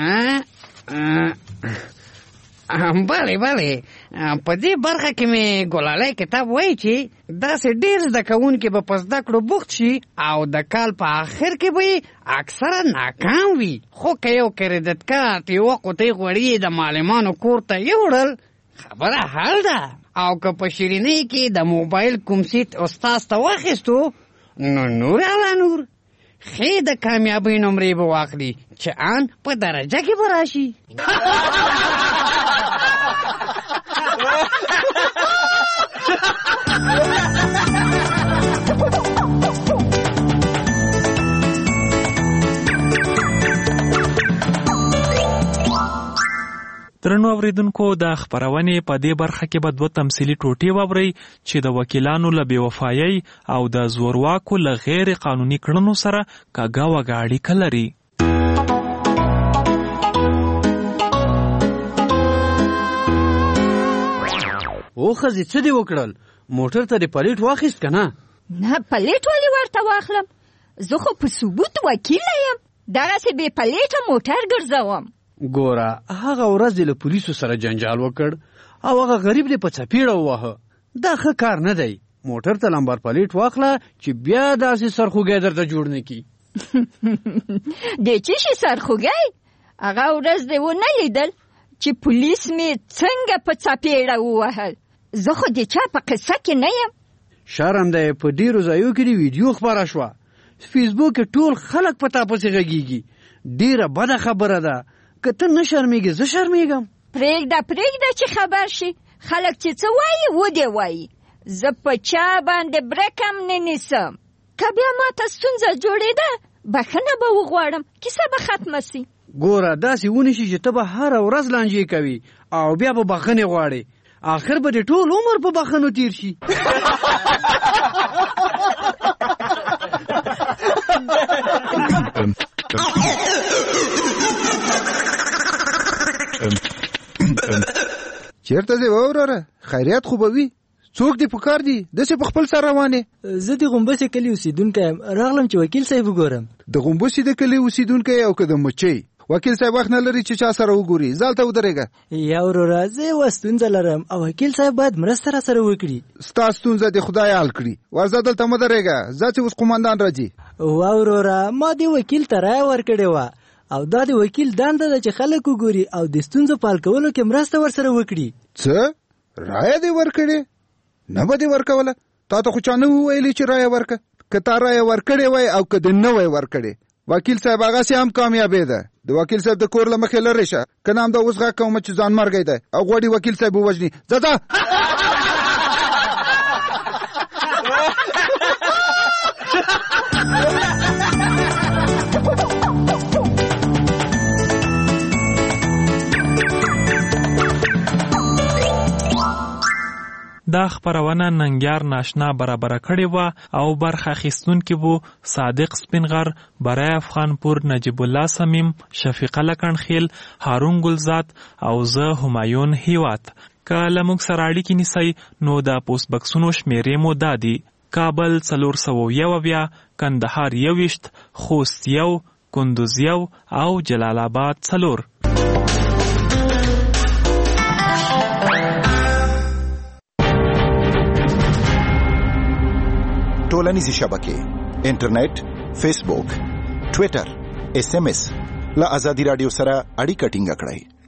بله بله په دې برخه کې مې ګلالی کتاب وایي چې داسې ډېر زده کوونکي به په زده کړو بوخت شي او د کال په آخر کې به یې اکثره ناکام وي. خو که یو کریډټ کارت یوه قوطۍ غوړي د معلمانو کور ته یوړل خبره حل ده، او که په شیرینۍ کې د موبایل کوم سیټ استاز ته واخیستو نو نور علا نور. خې د کامیابۍ نمرې به واخلي چې ان په درجه کې به راشي. درنو اوریدونکو، د خپرونې په دې برخه کې به دوه تمثیلي ټوټې واورئ چې د وکیلانو له بېوفایۍ او د زورواکو له غیر قانوني کړنو سره کږه وږه اړیکه لري. او ښځې څه دې وکړل؟ موټر ته دې پلیټ واخیست که نه؟ نه، پلیټ ولې ورته واخلم؟ زه خو په ثبوت وکیله یم، دغسې بې پلیټه موټر ګرځوم. ګوره، هغه ورځ دې له پولیسو سره جنجال وکړ او هغه غریب دې په څپېړه وواهه. دا ښه کار نه دی. موټر ته لمبر پلیټ واخله چې بیا داسې سرخوږی درته جوړ نه کي. د څه شي سرخوږی؟ هغه ورځ دې ونه لیدل چې پولیس مې څنګه په څپېړه ووهل؟ زه خو د چا په قصه کې نه یم. شرم دی، په ډېرو ځایو کې د ویډیو خپره شوه. فیسبوک کې ټول خلک په تا پسې غږېږي. ډېره بده خبره ده. که ته نه شرمېږې زه شرمېږم. پرېږده پرېږده چې خبر شي. خلک چې څه وایي و دې وایي. زه په چا باندې برک هم نه نیسم. که بیا ماته ستونزه جوړېده بښنه به وغواړم، کیسه به ختمه سي. ګوره، داسې ونیسي چې ته به هره ورځ لانجې کوي او بیا به بښنې غواړې. آخر به دې ټول عمر په بښنو تیر شي. چیرته دی وروره؟ خیریت خو به وي؟ څوک دی په کار دی؟ داسې په خپل سر روانې؟ زه د غومبسې کلي اوسېدونکی یم، راغلم چې وکیل صاحب وګورم. د غومبسې د کلي اوسېدونکی او که د مچۍ؟ وکیل صاحب وخت نه لري چې چا سره وګوري ځالته ودرېږه. یا وروره زه یوه ستونزه لرم او وکیل صاحب باید مرسته را سره وکړي. ستا ستونزه دې خدای حل کړي. ورځه دلته مه درېږه، ځه چې اوس قومندان راځي. وا وروره ما دې وکیل ته رایه ورکړې وه او دا د وکیل دنده ده چې خلک وګوري او د ستونزو په حل کولو کې مرسته ورسره وکړي. څه رایه دې ورکړې؟ نه به دې ورکوله؟ تا ته خو چا نه وویلي چې رایه ورکړه. که تا رایه ورکړې وای او که دې نه وای ورکړې وکیل صاحب هغسې هم کامیابې ده. د وکیل صاحب د کور له مخې لرې شه، که نه همدا اوس غږ کوم چې ځان مرګی دی او غواړي وکیل صاحب ووژني. ځه ځه دا خبرونه ننګیار ناشنا برابر کړي و او برخه اخیستونکي وو صادق سپینغر، برای افغانپور، نجیب الله سمیم، شفیقه لکنخیل، هارون ګلزاد او زه همایون هیوات. که له موږ سره اړیکې نیسئ نو د پوسټ بکسونو شمیرې مو دا دي: کابل څلور سوه یو اویا، کندهار یوویشت، خوست یو، کندوز یو او جلال آباد څلور. ټولنیزې شبکې، انټرنیټ، فیسبوک، ټویټر، اس ام اس له ازادي راډیو سره اړیکه ټینګه کړئ.